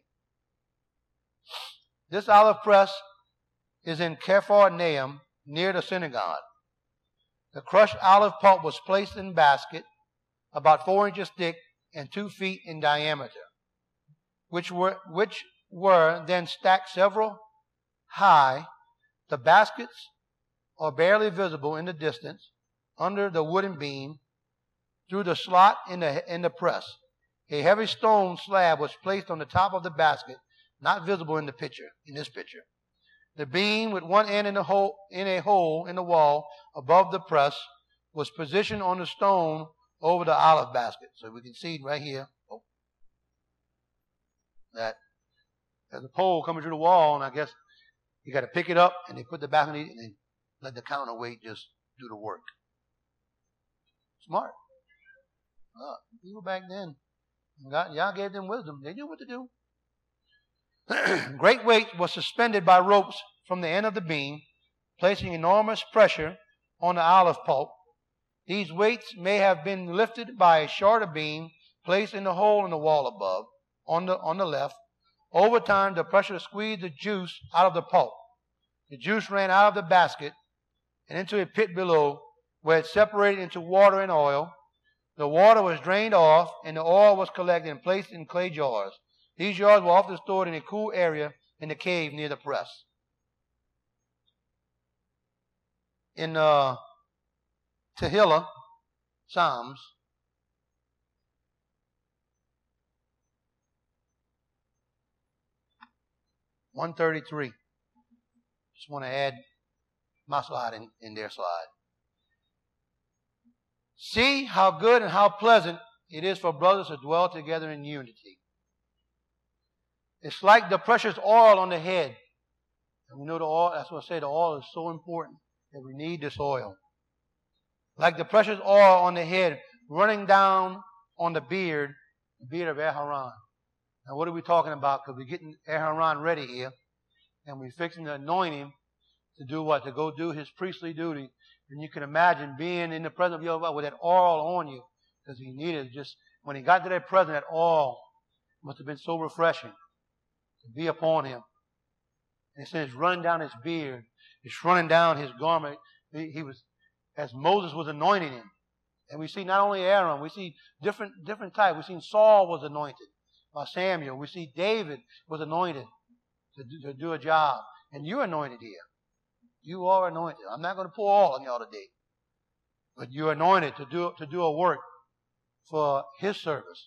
This olive press is in Capharnaum near the synagogue. The crushed olive pulp was placed in a basket about four inches thick and two feet in diameter, which were which were then stacked several high. The baskets are barely visible in the distance under the wooden beam through the slot in the, in the press. A heavy stone slab was placed on the top of the basket, not visible in the picture, in this picture. The beam with one end in a hole in a hole in the wall above the press was positioned on the stone over the olive basket. So we can see right here oh, that there's a pole coming through the wall, and I guess you got to pick it up, and they put the basket in, and then let the counterweight just do the work. Smart. Uh, people back then, God, y'all gave them wisdom. They knew what to do. Great weights were suspended by ropes from the end of the beam, placing enormous pressure on the olive pulp. These weights may have been lifted by a shorter beam placed in the hole in the wall above, on the, on the left. Over time, the pressure squeezed the juice out of the pulp. The juice ran out of the basket and into a pit below, where it separated into water and oil. The water was drained off, and the oil was collected and placed in clay jars. These jars were often stored in a cool area in the cave near the press. In uh, Tehillah, Psalms, one thirty-three. Just want to add my slide in, in their slide. See how good and how pleasant it is for brothers to dwell together in unity. It's like the precious oil on the head. And we know the oil, that's what I say, the oil is so important that we need this oil. Like the precious oil on the head running down on the beard, the beard of Aharon. Now what are we talking about? Because we're getting Aharon ready here. And we're fixing to anoint him to do what? To go do his priestly duty. And you can imagine being in the presence of Yehovah with that oil on you. Because he needed just, when he got to that presence, that oil must have been so refreshing to be upon him. And it says it's running down his beard. It's running down his garment. He, he was, as Moses was anointing him. And we see not only Aaron, we see different, different types. We've seen Saul was anointed by Samuel. We see David was anointed to do, to do a job. And you're anointed here. You are anointed. I'm not going to pour all on y'all today. But you're anointed to do, to do a work for his service.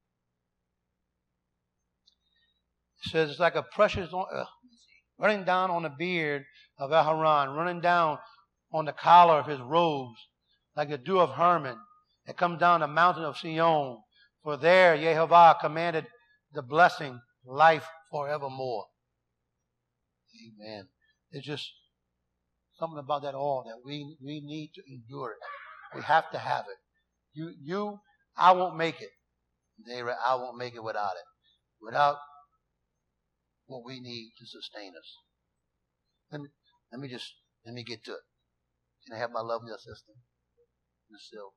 It says it's like a precious, uh, running down on the beard of Aharon, running down on the collar of his robes, like the dew of Hermon that comes down the mountain of Sion. For there Yehovah commanded the blessing, life forevermore. Amen. It's just something about that oil that we, we need to endure it. We have to have it. You, you, I won't make it. I won't make it without it. Without what we need to sustain us. Let me, let me just, let me get to it. Can I have my lovely assistant, Miz Sylvia?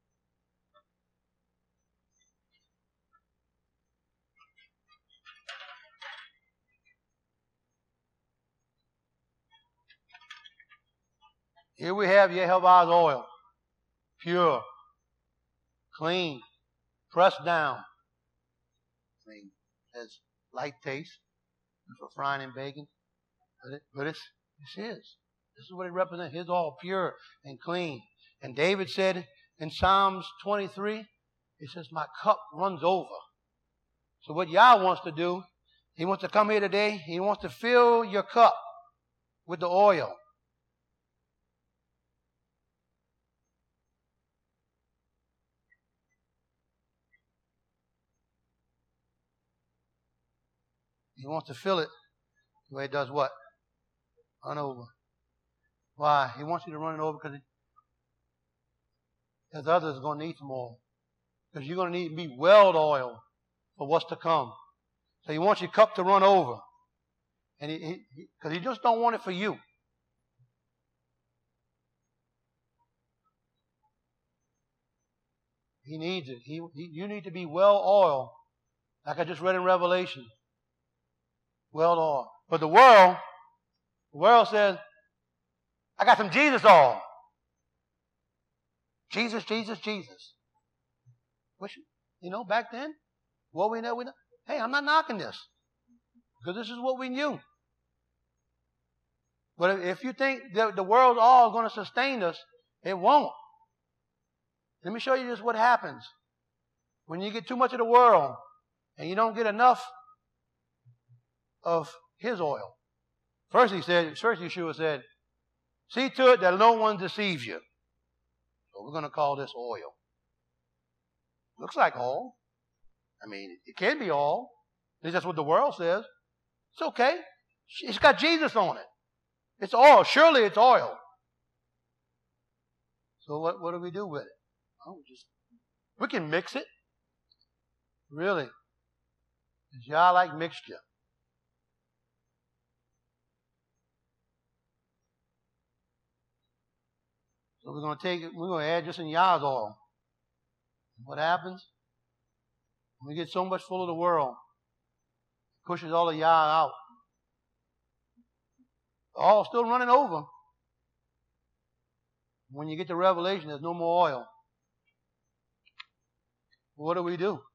Here we have Yehovah's oil. Pure. Clean. Pressed down. I mean, it has light taste for frying and baking. But, it, but it's, it's his. This is what it represents. His oil, pure and clean. And David said in Psalms twenty-three, he says, my cup runs over. So what Yah wants to do, he wants to come here today. He wants to fill your cup with the oil. He wants to fill it the way it does what? Run over. Why? He wants you to run it over because there's others that are going to need some oil. Because you're going to need to be welled oil for what's to come. So he wants your cup to run over. And he, he, because he just don't want it for you. He needs it. He, he, you need to be well oiled. Like I just read in Revelation. Well oil. But the world, the world says, I got some Jesus oil. Jesus, Jesus, Jesus. Which, you know, back then, what we know, we know. Hey, I'm not knocking this. Because this is what we knew. But if you think that the world's all going to sustain us, it won't. Let me show you just what happens when you get too much of the world and you don't get enough of His oil. First he said, first Yeshua said, see to it that no one deceives you. So we're going to call this oil. Looks like oil. I mean, it can be oil. At least that's what the world says. It's okay. It's got Jesus on it. It's oil. Surely it's oil. So what, what do we do with it? Oh, we, just, we can mix it. Really. Because y'all like mixture. So we're going to take it, we're going to add just in Yah's oil. What happens? When we get so much full of the world, it pushes all of Yah out. All still running over. When you get to Revelation, there's no more oil. What do we do?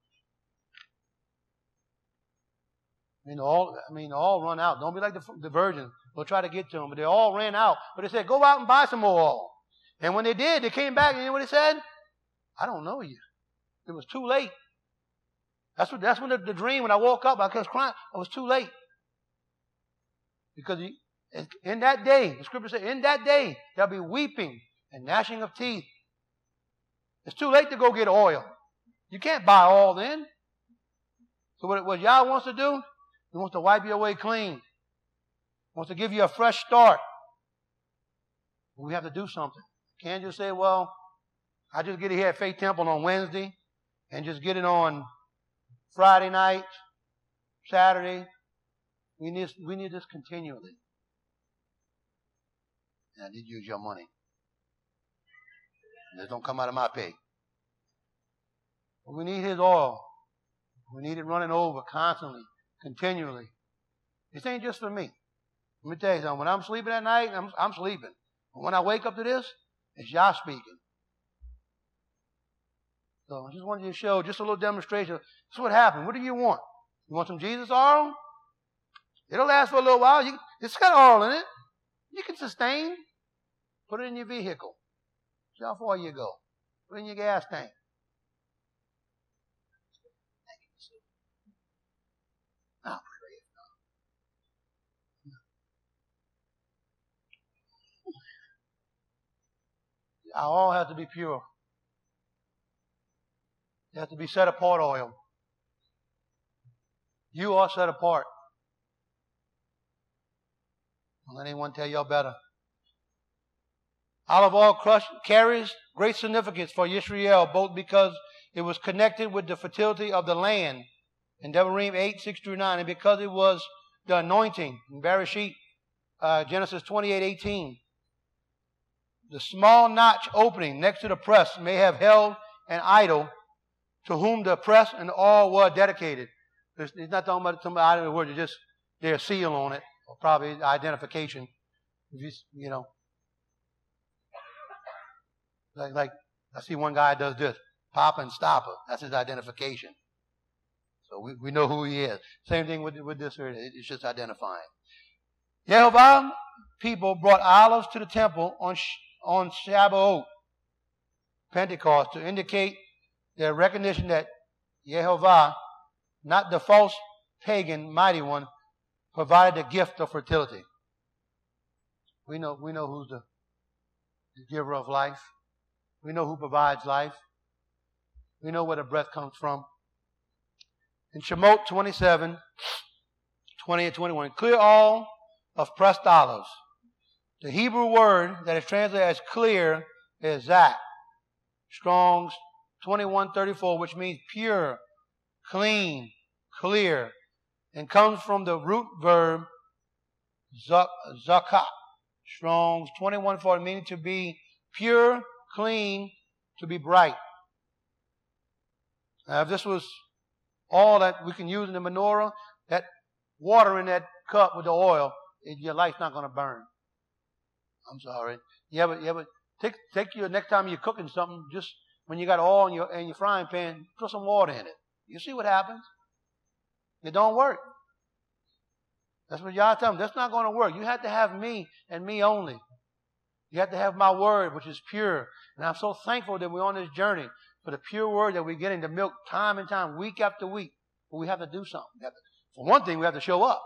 I mean, all, I mean, all run out. Don't be like the, the virgin. We'll try to get to them. But they all ran out. But they said, go out and buy some more oil. And when they did, they came back, and you know what they said? I don't know you. It was too late. That's what. That's when the, the dream, when I woke up, I was crying. It was too late. Because he, in that day, the scripture said, in that day, there'll be weeping and gnashing of teeth. It's too late to go get oil. You can't buy oil then. So what, what Yah wants to do, He wants to wipe you away clean. He wants to give you a fresh start. We have to do something. Can't just say, well, I just get it here at Faith Temple on Wednesday and just get it on Friday night, Saturday. We need, we need this continually. And I need to use your money. This don't come out of my pay. But we need His oil. We need it running over constantly, continually. This ain't just for me. Let me tell you something. When I'm sleeping at night, I'm, I'm sleeping. But when I wake up to this, it's Yah speaking. So I just wanted you to show just a little demonstration. This is what happened. What do you want? You want some Jesus oil? It'll last for a little while. You, it's got oil in it. You can sustain. Put it in your vehicle. See how far you go. Put it in your gas tank. Now pray. Our oil has to be pure. It has to be set apart oil. You are set apart. Don't let anyone tell y'all better. Olive oil crush carries great significance for Yisrael, both because it was connected with the fertility of the land in Devarim eight, six through nine, and because it was the anointing in Bereshit, uh, Genesis twenty-eight, eighteen. The small notch opening next to the press may have held an idol to whom the press and all were dedicated. It's not talking about some idol of the word, it's just their seal on it, or probably identification. You, you know, like, like I see one guy does this, Papa and Stopper. That's his identification. So we, we know who he is. Same thing with, with this, it's just identifying. Yehovah people brought olives to the temple on on Shabbat, Pentecost, to indicate their recognition that Yehovah, not the false pagan mighty one, provided the gift of fertility. We know, we know who's the, the giver of life. We know who provides life. We know where the breath comes from. In Shemot twenty-seven, twenty and twenty-one, clear all of pressed olives. The Hebrew word that is translated as clear is zak. Strong's twenty-one thirty-four, which means pure, clean, clear, and comes from the root verb zakah. Strong's twenty-one forty, meaning to be pure, clean, to be bright. Now, if this was all that we can use in the menorah, that water in that cup with the oil, your light's not going to burn. I'm sorry. Yeah, but yeah, but take take your next time you're cooking something, just when you got oil in your in your frying pan, put some water in it. You see what happens? It don't work. That's what Yah tell them. That's not going to work. You have to have me and me only. You have to have my word, which is pure. And I'm so thankful that we're on this journey for the pure word that we're getting to milk time and time, week after week. But we have to do something. We have to, for one thing, we have to show up.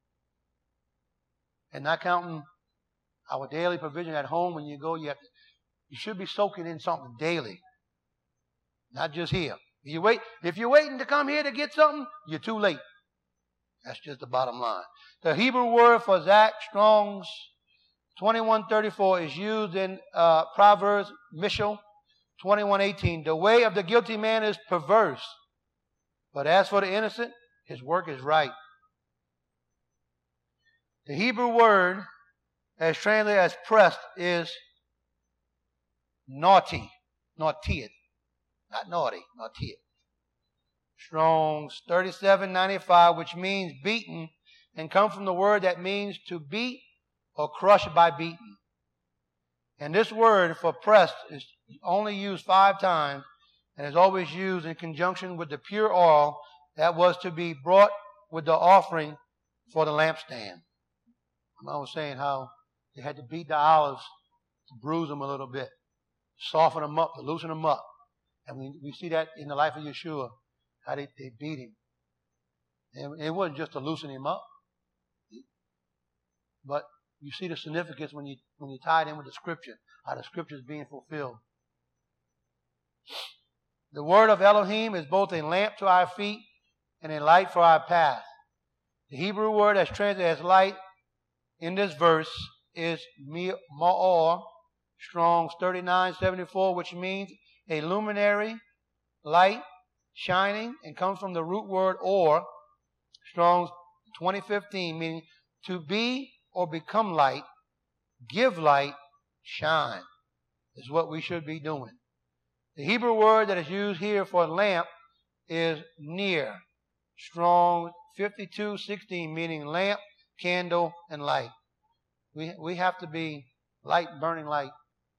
And not counting our daily provision at home. When you go, you have to, you should be soaking in something daily. Not just here. If you wait, if you're waiting to come here to get something, you're too late. That's just the bottom line. The Hebrew word for Zach, Strong's twenty-one thirty-four, is used in uh, Proverbs, Mishal twenty-one eighteen. The way of the guilty man is perverse, but as for the innocent, his work is right. The Hebrew word, as translated as pressed, is naughty, naughty, not naughty, naughty. Strong's thirty-seven ninety-five, which means beaten, and comes from the word that means to beat or crush by beating. And this word for pressed is only used five times and is always used in conjunction with the pure oil that was to be brought with the offering for the lampstand. I was saying how they had to beat the olives to bruise them a little bit, soften them up, to loosen them up. And we, we see that in the life of Yeshua, how they, they beat him. And it wasn't just to loosen him up, but you see the significance when you when you tie it in with the Scripture, how the Scripture is being fulfilled. The word of Elohim is both a lamp to our feet and a light for our path. The Hebrew word that's translated as light in this verse is ma'or, Strong's thirty-nine seventy-four, which means a luminary, light, shining, and comes from the root word or, Strong's twenty fifteen, meaning to be or become light, give light, shine, is what we should be doing. The Hebrew word that is used here for lamp is near, Strong's fifty-two sixteen, meaning lamp, candle, and light. We we have to be light, burning light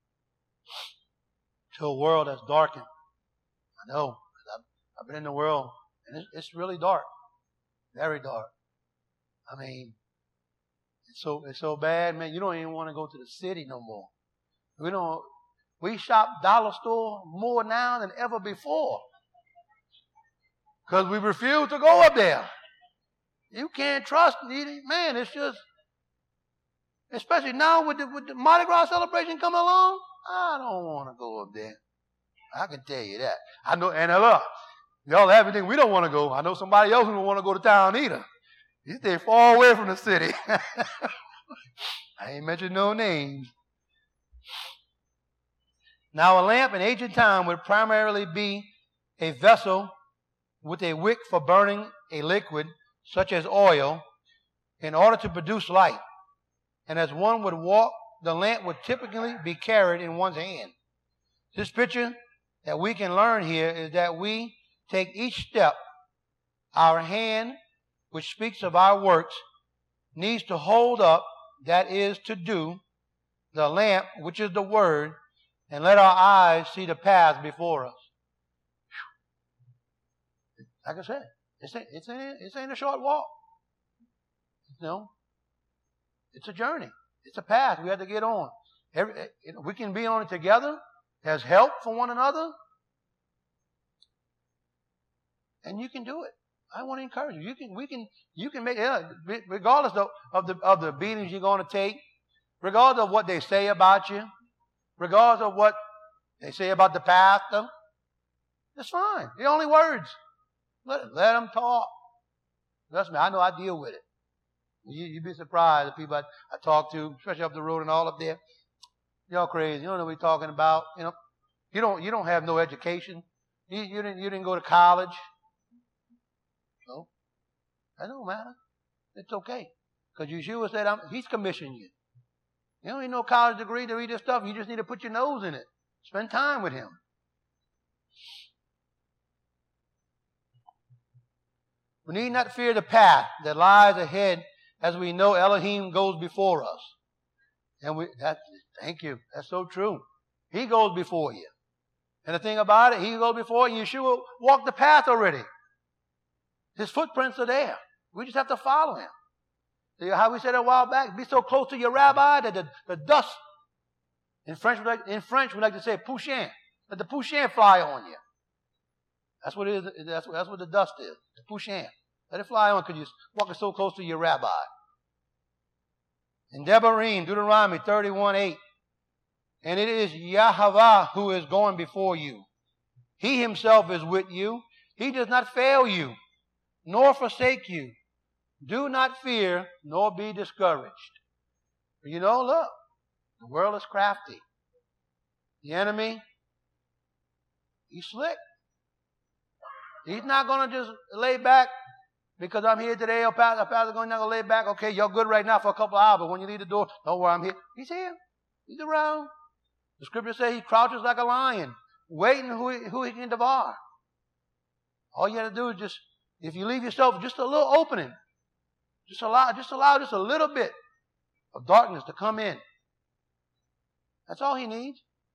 to a world that's darkened. I know, I've, I've been in the world, and it's, it's really dark, very dark. I mean, it's so it's so bad, man. You don't even want to go to the city no more. We don't. We shop dollar store more now than ever before because we refuse to go up there. You can't trust it, man. It's just, especially now with the, with the Mardi Gras celebration coming along. I don't want to go up there. I can tell you that. I know, and look, y'all have everything. We don't want to go. I know somebody else who don't want to go to town either. You stay far away from the city. I ain't mentioned no names. Now, a lamp in ancient time would primarily be a vessel with a wick for burning a liquid, such as oil, in order to produce light. And as one would walk, the lamp would typically be carried in one's hand. This picture that we can learn here is that we take each step. Our hand, which speaks of our works, needs to hold up, that is to do, the lamp, which is the word, and let our eyes see the path before us. Like I said, it's a, it's a, it's ain't a short walk. You know, it's a journey. It's a path we have to get on. Every, we can be on it together as help for one another, and you can do it. I want to encourage you. You can, we can, you can make it, regardless of, of the of the beatings you're going to take, regardless of what they say about you, regardless of what they say about the pastor. It's fine. The only words. Let, let them talk. Trust me, I know I deal with it. You, you'd be surprised the people I, I talk to, especially up the road and all up there. Y'all crazy. You don't know what we're talking about. You know, you don't you don't have no education. You, you didn't you didn't go to college. No, that don't matter. It's okay because Yeshua said I'm, He's commissioned you. You don't need no college degree to read this stuff. You just need to put your nose in it. Spend time with Him. We need not fear the path that lies ahead, as we know Elohim goes before us. And we, that, thank you. That's so true. He goes before you. And the thing about it, He goes before you. Yeshua walked the path already. His footprints are there. We just have to follow Him. how we said a while back, be so close to your rabbi that the, the dust, in French, we like, in French, we like to say poussière. Let the poussière fly on you. That's what it is. That's what, that's what the dust is. The poussière. Let it fly on because you're walking so close to your rabbi. In Devarim, Deuteronomy thirty-one eight, and it is Yahweh who is going before you. He himself is with you. He does not fail you, nor forsake you. Do not fear, nor be discouraged. You know, look, the world is crafty. The enemy, he's slick. He's not going to just lay back because I'm here today. Or Pastor, Pastor going not going to lay back. Okay, you're good right now for a couple of hours, but when you leave the door, don't worry, I'm here. He's here. He's around. The scripture says he crouches like a lion, waiting who he, who he can devour. All you got to do is just, if you leave yourself just a little opening, just allow, just allow just a little bit of darkness to come in. That's all he needs.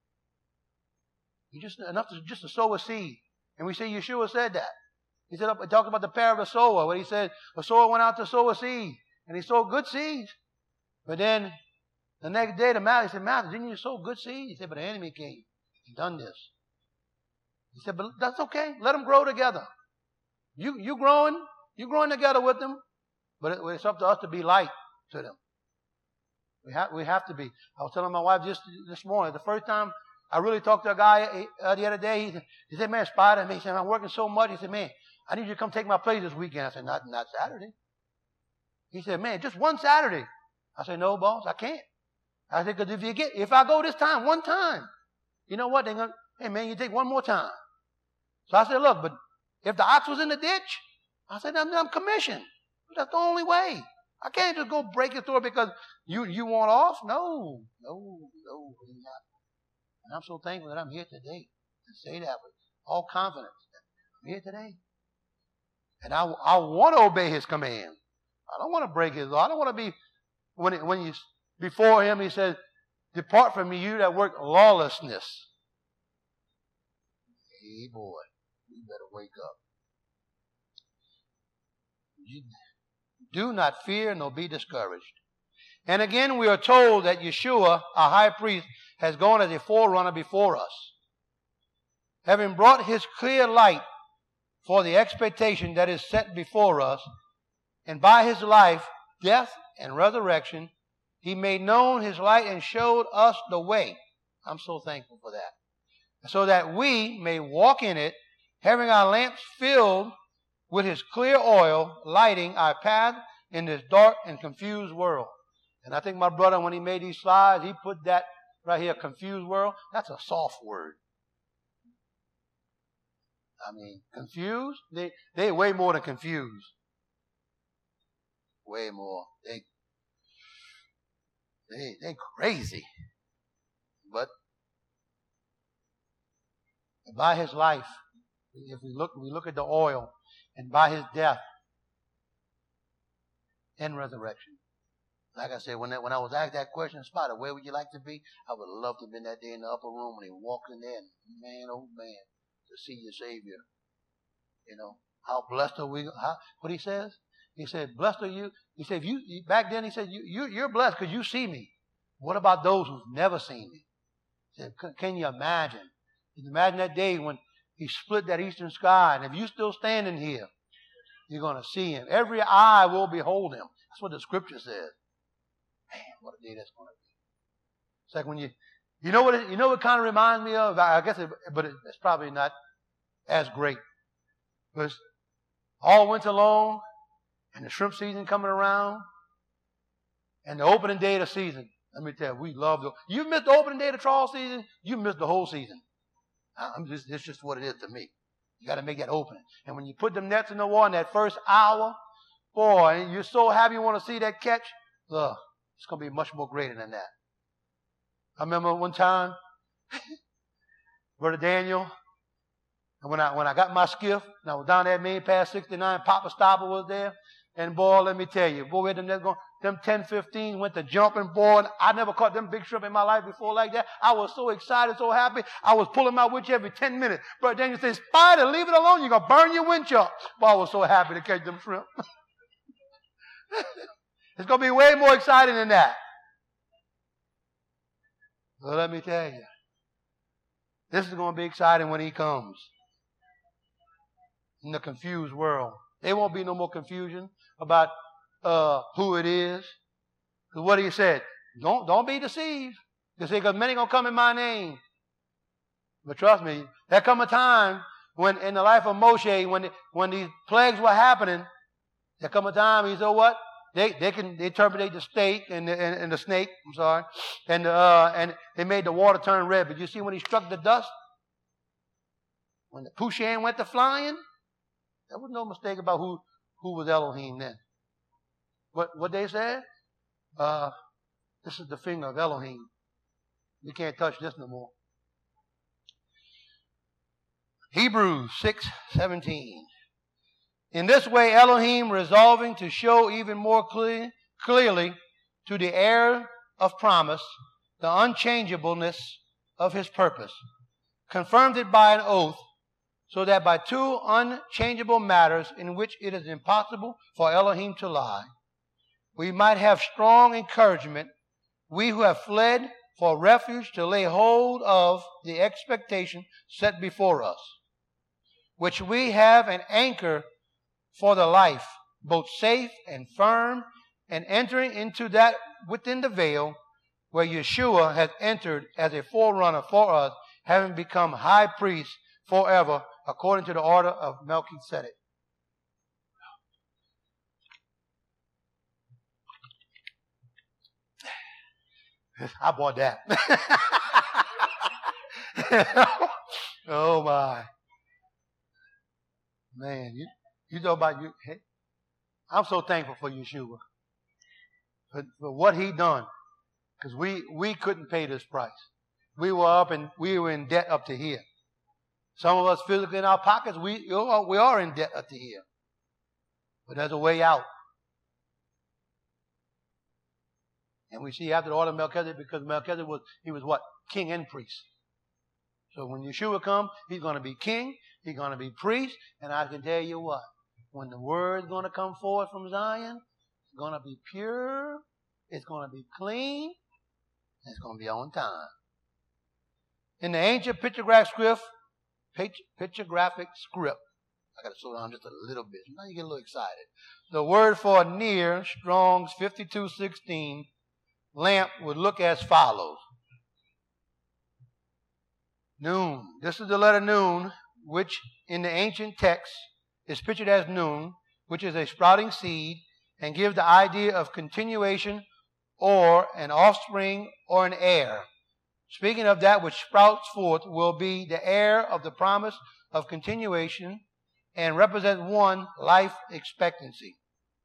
He just enough to just to sow a seed. And we say Yeshua said that. He said, he talked about the parable of a sower, where he said a sower went out to sow a seed, and he sowed good seeds. But then the next day, the master said, Master, didn't you sow good seeds? He said, but the enemy came and done this. He said, but that's okay. Let them grow together. You you growing, you growing together with them, but it, it's up to us to be light to them. We have we have to be. I was telling my wife just this morning, the first time I really talked to a guy uh, the other day. He, he said, man, Spider, me. He said, I'm working so much. He said, man, I need you to come take my place this weekend. I said, not, not Saturday. He said, man, just one Saturday. I said, no, boss, I can't. I said, because if you get, if I go this time, one time, you know what? They're going to, hey, man, you take one more time. So I said, look, but if the ox was in the ditch, I said, I'm, I'm commissioned. That's the only way. I can't just go break your door because you, you want off. No, no, no. And I'm so thankful that I'm here today to say that with all confidence. I'm here today. And I, I want to obey his command. I don't want to break his law. I don't want to be, when, it, when you, before him, he says, depart from me, you that work lawlessness. Hey, boy, you better wake up. You, do not fear nor be discouraged. And again, we are told that Yeshua, our high priest, has gone as a forerunner before us, having brought his clear light for the expectation that is set before us, and by his life, death, and resurrection, he made known his light and showed us the way. I'm so thankful for that. So that we may walk in it, having our lamps filled with his clear oil, lighting our path in this dark and confused world. And I think my brother, when he made these slides, he put that right here, confused world. That's a soft word. I mean, confused? They they way more than confused. Way more. They they they crazy. But by his life, if we look we look at the oil, and by his death and resurrection. Like I said, when that, when I was asked that question, Spider, where would you like to be? I would love to have been that day in the upper room when he walked in there, and man, oh man, to see your Savior. You know, how blessed are we? How, what he says? He said, blessed are you. He said, if you, back then he said, you, you, you're blessed because you see me. What about those who've never seen me? He said, can you imagine? Can you imagine that day when he split that eastern sky, and if you're still standing here, you're going to see him. Every eye will behold him. That's what the scripture says. Man, what a day that's going to be. It's like when you, you know what it, you know what it kind of reminds me of? I guess, it, but it, it's probably not as great. But all winter long, and the shrimp season coming around, and the opening day of the season. Let me tell you, we love the. You missed the opening day of the trawl season, you missed the whole season. I'm just, it's just what it is to me. You got to make that opening. And when you put them nets in the water in that first hour, boy, and you're so happy you want to see that catch, ugh, it's going to be much more greater than that. I remember one time, Brother Daniel, and when I when I got my skiff, and I was down there at Main Pass sixty-nine, Papa Stopper was there, and boy, let me tell you, boy, them nets going, them ten fifteen went to jumping, boy, and I never caught them big shrimp in my life before like that. I was so excited, so happy, I was pulling my winch every ten minutes. Brother Daniel said, Spider, leave it alone, you're going to burn your winch up. Boy, I was so happy to catch them shrimp. It's going to be way more exciting than that. Well, let me tell you, this is going to be exciting when he comes in the confused world. There won't be no more confusion about uh, who it is. Because what he said, don't, don't be deceived. You see, because many going to come in my name. But trust me, there come a time when in the life of Moshe, when, when these plagues were happening, there come a time, he said, what? They, they can they interpret the snake and the, and, and the snake, I'm sorry, and, uh, and they made the water turn red. But you see when he struck the dust, when the Pushan went to flying, there was no mistake about who, who was Elohim then. What, what they said? Uh, this is the finger of Elohim. You can't touch this no more. Hebrews six seventeen. In this way, Elohim resolving to show even more clear, clearly to the heir of promise the unchangeableness of his purpose, confirmed it by an oath, so that by two unchangeable matters in which it is impossible for Elohim to lie, we might have strong encouragement, we who have fled for refuge to lay hold of the expectation set before us, which we have an anchor for the life, both safe and firm, and entering into that within the veil, where Yeshua has entered as a forerunner for us, having become high priest forever, according to the order of Melchizedek. I bought that. Oh my. Man, you, you know about you. I'm so thankful for Yeshua. For, for what he done. Because we, we couldn't pay this price. We were up and we were in debt up to here. Some of us physically in our pockets, we, we are in debt up to here. But there's a way out. And we see after the order of Melchizedek, because Melchizedek was, he was what? King and priest. So when Yeshua comes, he's going to be king, he's going to be priest, and I can tell you what, when the word's going to come forward from Zion, it's going to be pure, it's going to be clean, and it's going to be on time. In the ancient pictographic script, pictographic script, I got to slow down just a little bit. Now you get a little excited. The word for near, Strong's fifty-two sixteen, lamp would look as follows. Noon. This is the letter Noon, which in the ancient text is pictured as noon, which is a sprouting seed, and gives the idea of continuation or an offspring or an heir. Speaking of that which sprouts forth will be the heir of the promise of continuation and represent one life expectancy.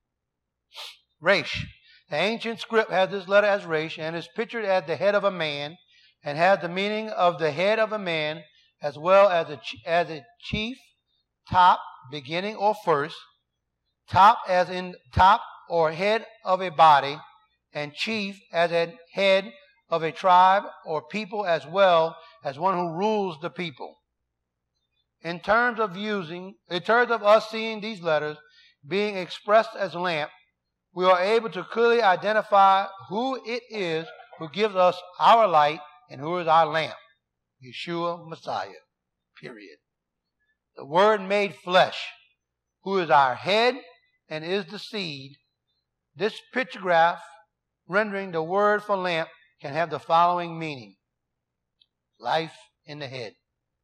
Resh. The ancient script has this letter as Resh and is pictured as the head of a man and has the meaning of the head of a man as well as a, as a chief, top, beginning or first, top as in top or head of a body, and chief as a head of a tribe or people as well as one who rules the people. In terms of using, in terms of us seeing these letters being expressed as lamp, we are able to clearly identify who it is who gives us our light and who is our lamp. Yeshua Messiah. Period. The Word made flesh, who is our head and is the seed. This pictograph rendering the word for lamp can have the following meaning. Life in the head.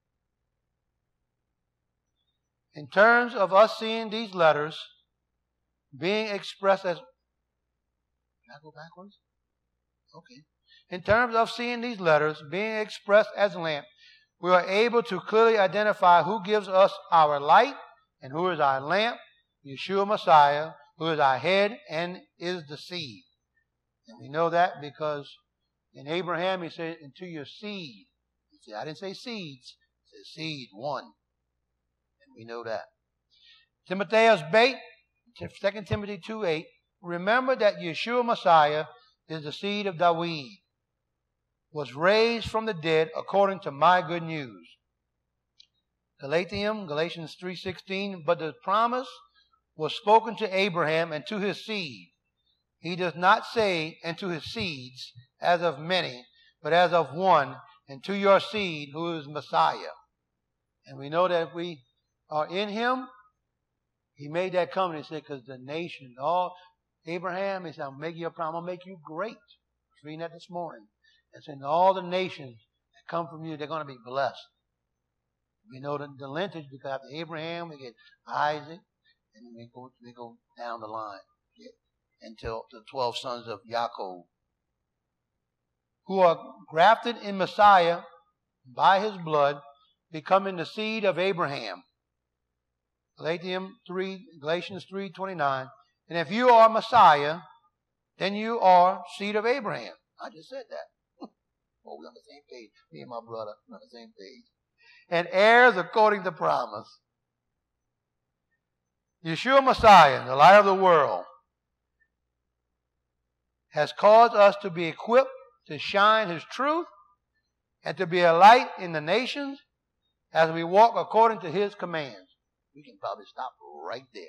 In terms of us seeing these letters being expressed as... Can I go backwards? Okay. In terms of seeing these letters being expressed as lamp, we are able to clearly identify who gives us our light and who is our lamp, Yeshua Messiah, who is our head and is the seed. And we know that because in Abraham he said, into your seed. He said, I didn't say seeds. He said seed, one. And we know that. Timotheus bait, Second Timothy two eight. Remember that Yeshua Messiah is the seed of David, was raised from the dead according to my good news. Galatium, Galatians three sixteen. But the promise was spoken to Abraham and to his seed. he does not say, and to his seeds, as of many, but as of one, and to your seed, who is Messiah. And we know that if we are in him, he made that covenant. He said, because the nation, all Abraham, he said, I'll make you a promise. I'll make you great. I was reading that this morning. And saying all the nations that come from you, they're going to be blessed. We know the, the lineage, because after Abraham, we get Isaac, and then we go, we go down the line until the twelve sons of Yaakov, who are grafted in Messiah by his blood, becoming the seed of Abraham. Galatians three, Galatians three twenty-nine. And if you are Messiah, then you are seed of Abraham. I just said that. Oh, we're on the same page. Me and my brother, we're on the same page. And heirs according to promise. Yeshua Messiah, the light of the world, has caused us to be equipped to shine his truth and to be a light in the nations as we walk according to his commands. We can probably stop right there.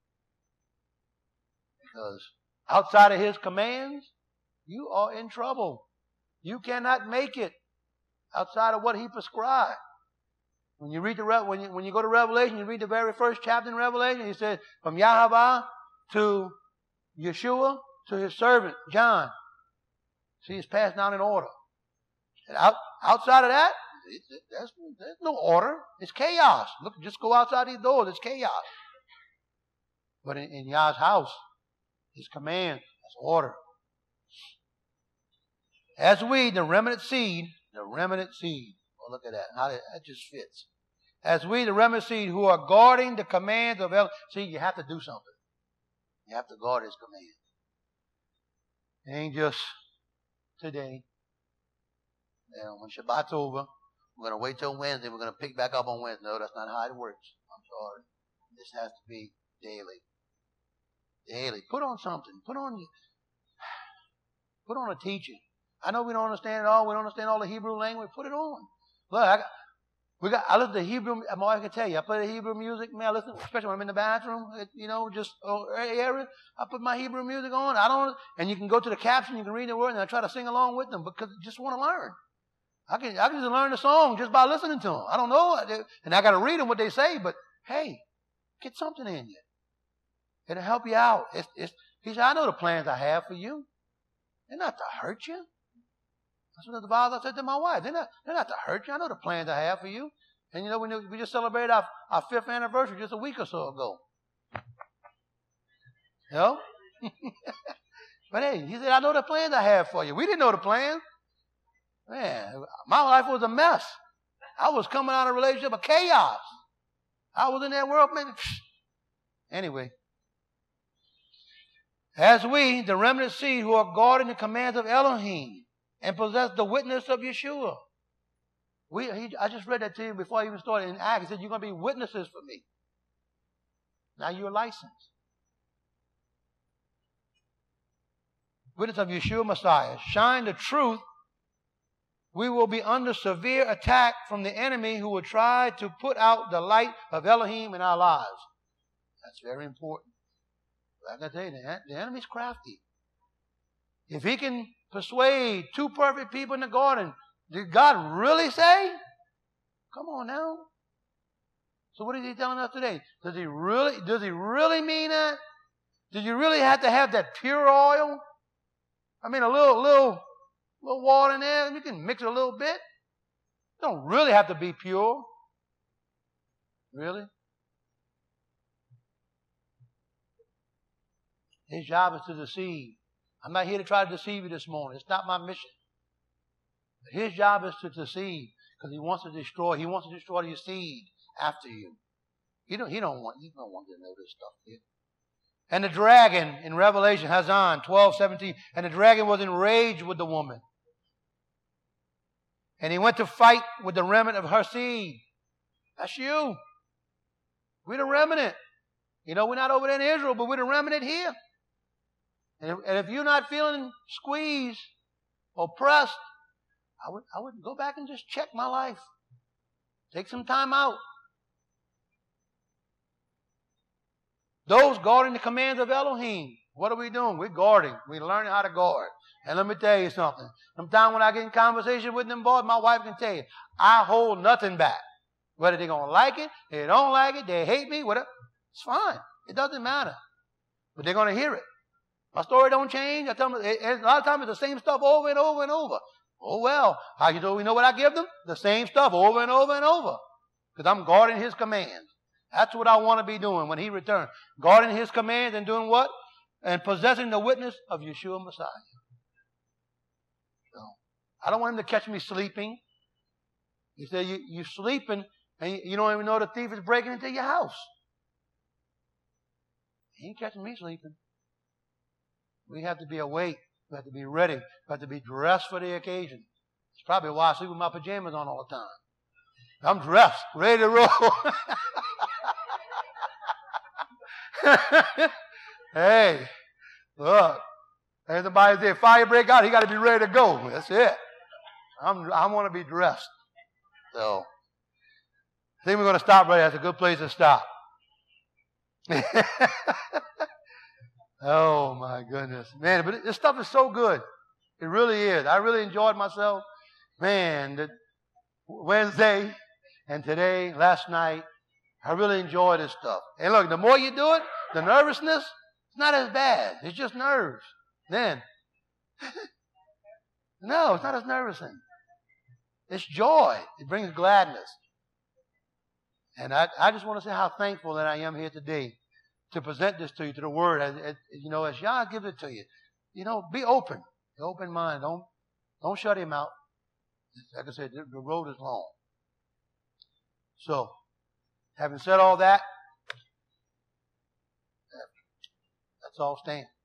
Because outside of his commands, you are in trouble. You cannot make it outside of what he prescribed. When you read the when you when you go to Revelation, you read the very first chapter in Revelation. He says, from Yahweh to Yeshua to his servant John. See, it's passed down in order. And out, outside of that, it, it, there's, there's no order. It's chaos. Look, just go outside these doors. It's chaos. But in, in Yah's house, his command, is order. As we, the remnant seed, the remnant seed. Oh, look at that. How that, that just fits. As we, the remnant seed, who are guarding the commands of El. See, you have to do something. You have to guard his commands. It ain't just today. You know, when Shabbat's over, we're going to wait till Wednesday. We're going to pick back up on Wednesday. No, that's not how it works. I'm sorry. This has to be daily. Daily. Put on something. Put on Put on a teaching. I know we don't understand it all. We don't understand all the Hebrew language. Put it on. Look, I got, we got. I listen to Hebrew. My wife can tell you. I play the Hebrew music. Man, I listen, especially when I'm in the bathroom. It, you know, just oh, area. I put my Hebrew music on. I don't. And you can go to the caption. You can read the word, and I try to sing along with them because I just want to learn. I can. I can just learn the song just by listening to them. I don't know, and I got to read them what they say. But hey, get something in you. It'll help you out. It's, it's, he said, I know the plans I have for you. They're not to hurt you. That's what the Bible said to my wife. They're not, they're not to hurt you. I know the plans I have for you. And you know, we, we just celebrated our, our fifth anniversary just a week or so ago. You know? But hey, he said, I know the plans I have for you. We didn't know the plans. Man, my life was a mess. I was coming out of a relationship of chaos. I was in that world, man. Anyway. As we, the remnant seed, who are guarding the commands of Elohim and possess the witness of Yeshua. We, he, I just read that to you before I even started in Acts. He said, you're going to be witnesses for me. Now you're licensed. Witness of Yeshua Messiah. Shine the truth. We will be under severe attack from the enemy who will try to put out the light of Elohim in our lives. That's very important. Like I tell you, the enemy's crafty. If he can persuade two perfect people in the garden, did God really say? Come on now. So what is he telling us today? Does he really, does he really mean that? Do you really have to have that pure oil? I mean, a little, little, little water in there, and you can mix it a little bit. It don't really have to be pure. Really? His job is to deceive. I'm not here to try to deceive you this morning. It's not my mission. But his job is to deceive because he wants to destroy. He wants to destroy your seed after you. He don't, he don't want, he don't want to know this stuff here. And the dragon in Revelation, Hazan twelve seventeen, and the dragon was enraged with the woman. And he went to fight with the remnant of her seed. That's you. We're the remnant. You know, we're not over there in Israel, but we're the remnant here. And if, and if you're not feeling squeezed or pressed, I would, I would go back and just check my life. Take some time out. Those guarding the commands of Elohim What are we doing? We're guarding. We're learning how to guard. And let me tell you something. Sometimes when I get in conversation with them boys, my wife can tell you, I hold nothing back. Whether they're going to like it, they don't like it, they hate me, whatever. It's fine. It doesn't matter. But they're going to hear it. My story don't change. I tell them, it, it, a lot of times it's the same stuff over and over and over. Oh, well. How you know, you know what I give them? The same stuff over and over and over. Because I'm guarding his commands. That's what I want to be doing when he returns. Guarding his commands and doing what? And possessing the witness of Yeshua Messiah. So, I don't want him to catch me sleeping. He said, you, you're sleeping and you don't even know the thief is breaking into your house. He ain't catching me sleeping. We have to be awake. We have to be ready. We have to be dressed for the occasion. It's probably why I sleep with my pajamas on all the time. I'm dressed, ready to roll. Hey, look. If somebody say fire break out, he got to be ready to go. That's it. I'm, I want to be dressed. So, I think we're going to stop right there. That's a good place to stop. Oh, my goodness. Man, but this stuff is so good. It really is. I really enjoyed myself. Man, the Wednesday and today, last night, I really enjoyed this stuff. And look, the more you do it, the nervousness, it's not as bad. It's just nerves. Then, no, it's not as nervous thing. It's joy. It brings gladness. And I, I just want to say how thankful that I am here today to present this to you, to the Word. As, as, you know, as Yah gives it to you, you know, be open. Be open mind. Don't, don't shut him out. Like I said, the, the road is long. So, having said all that, let's all stand.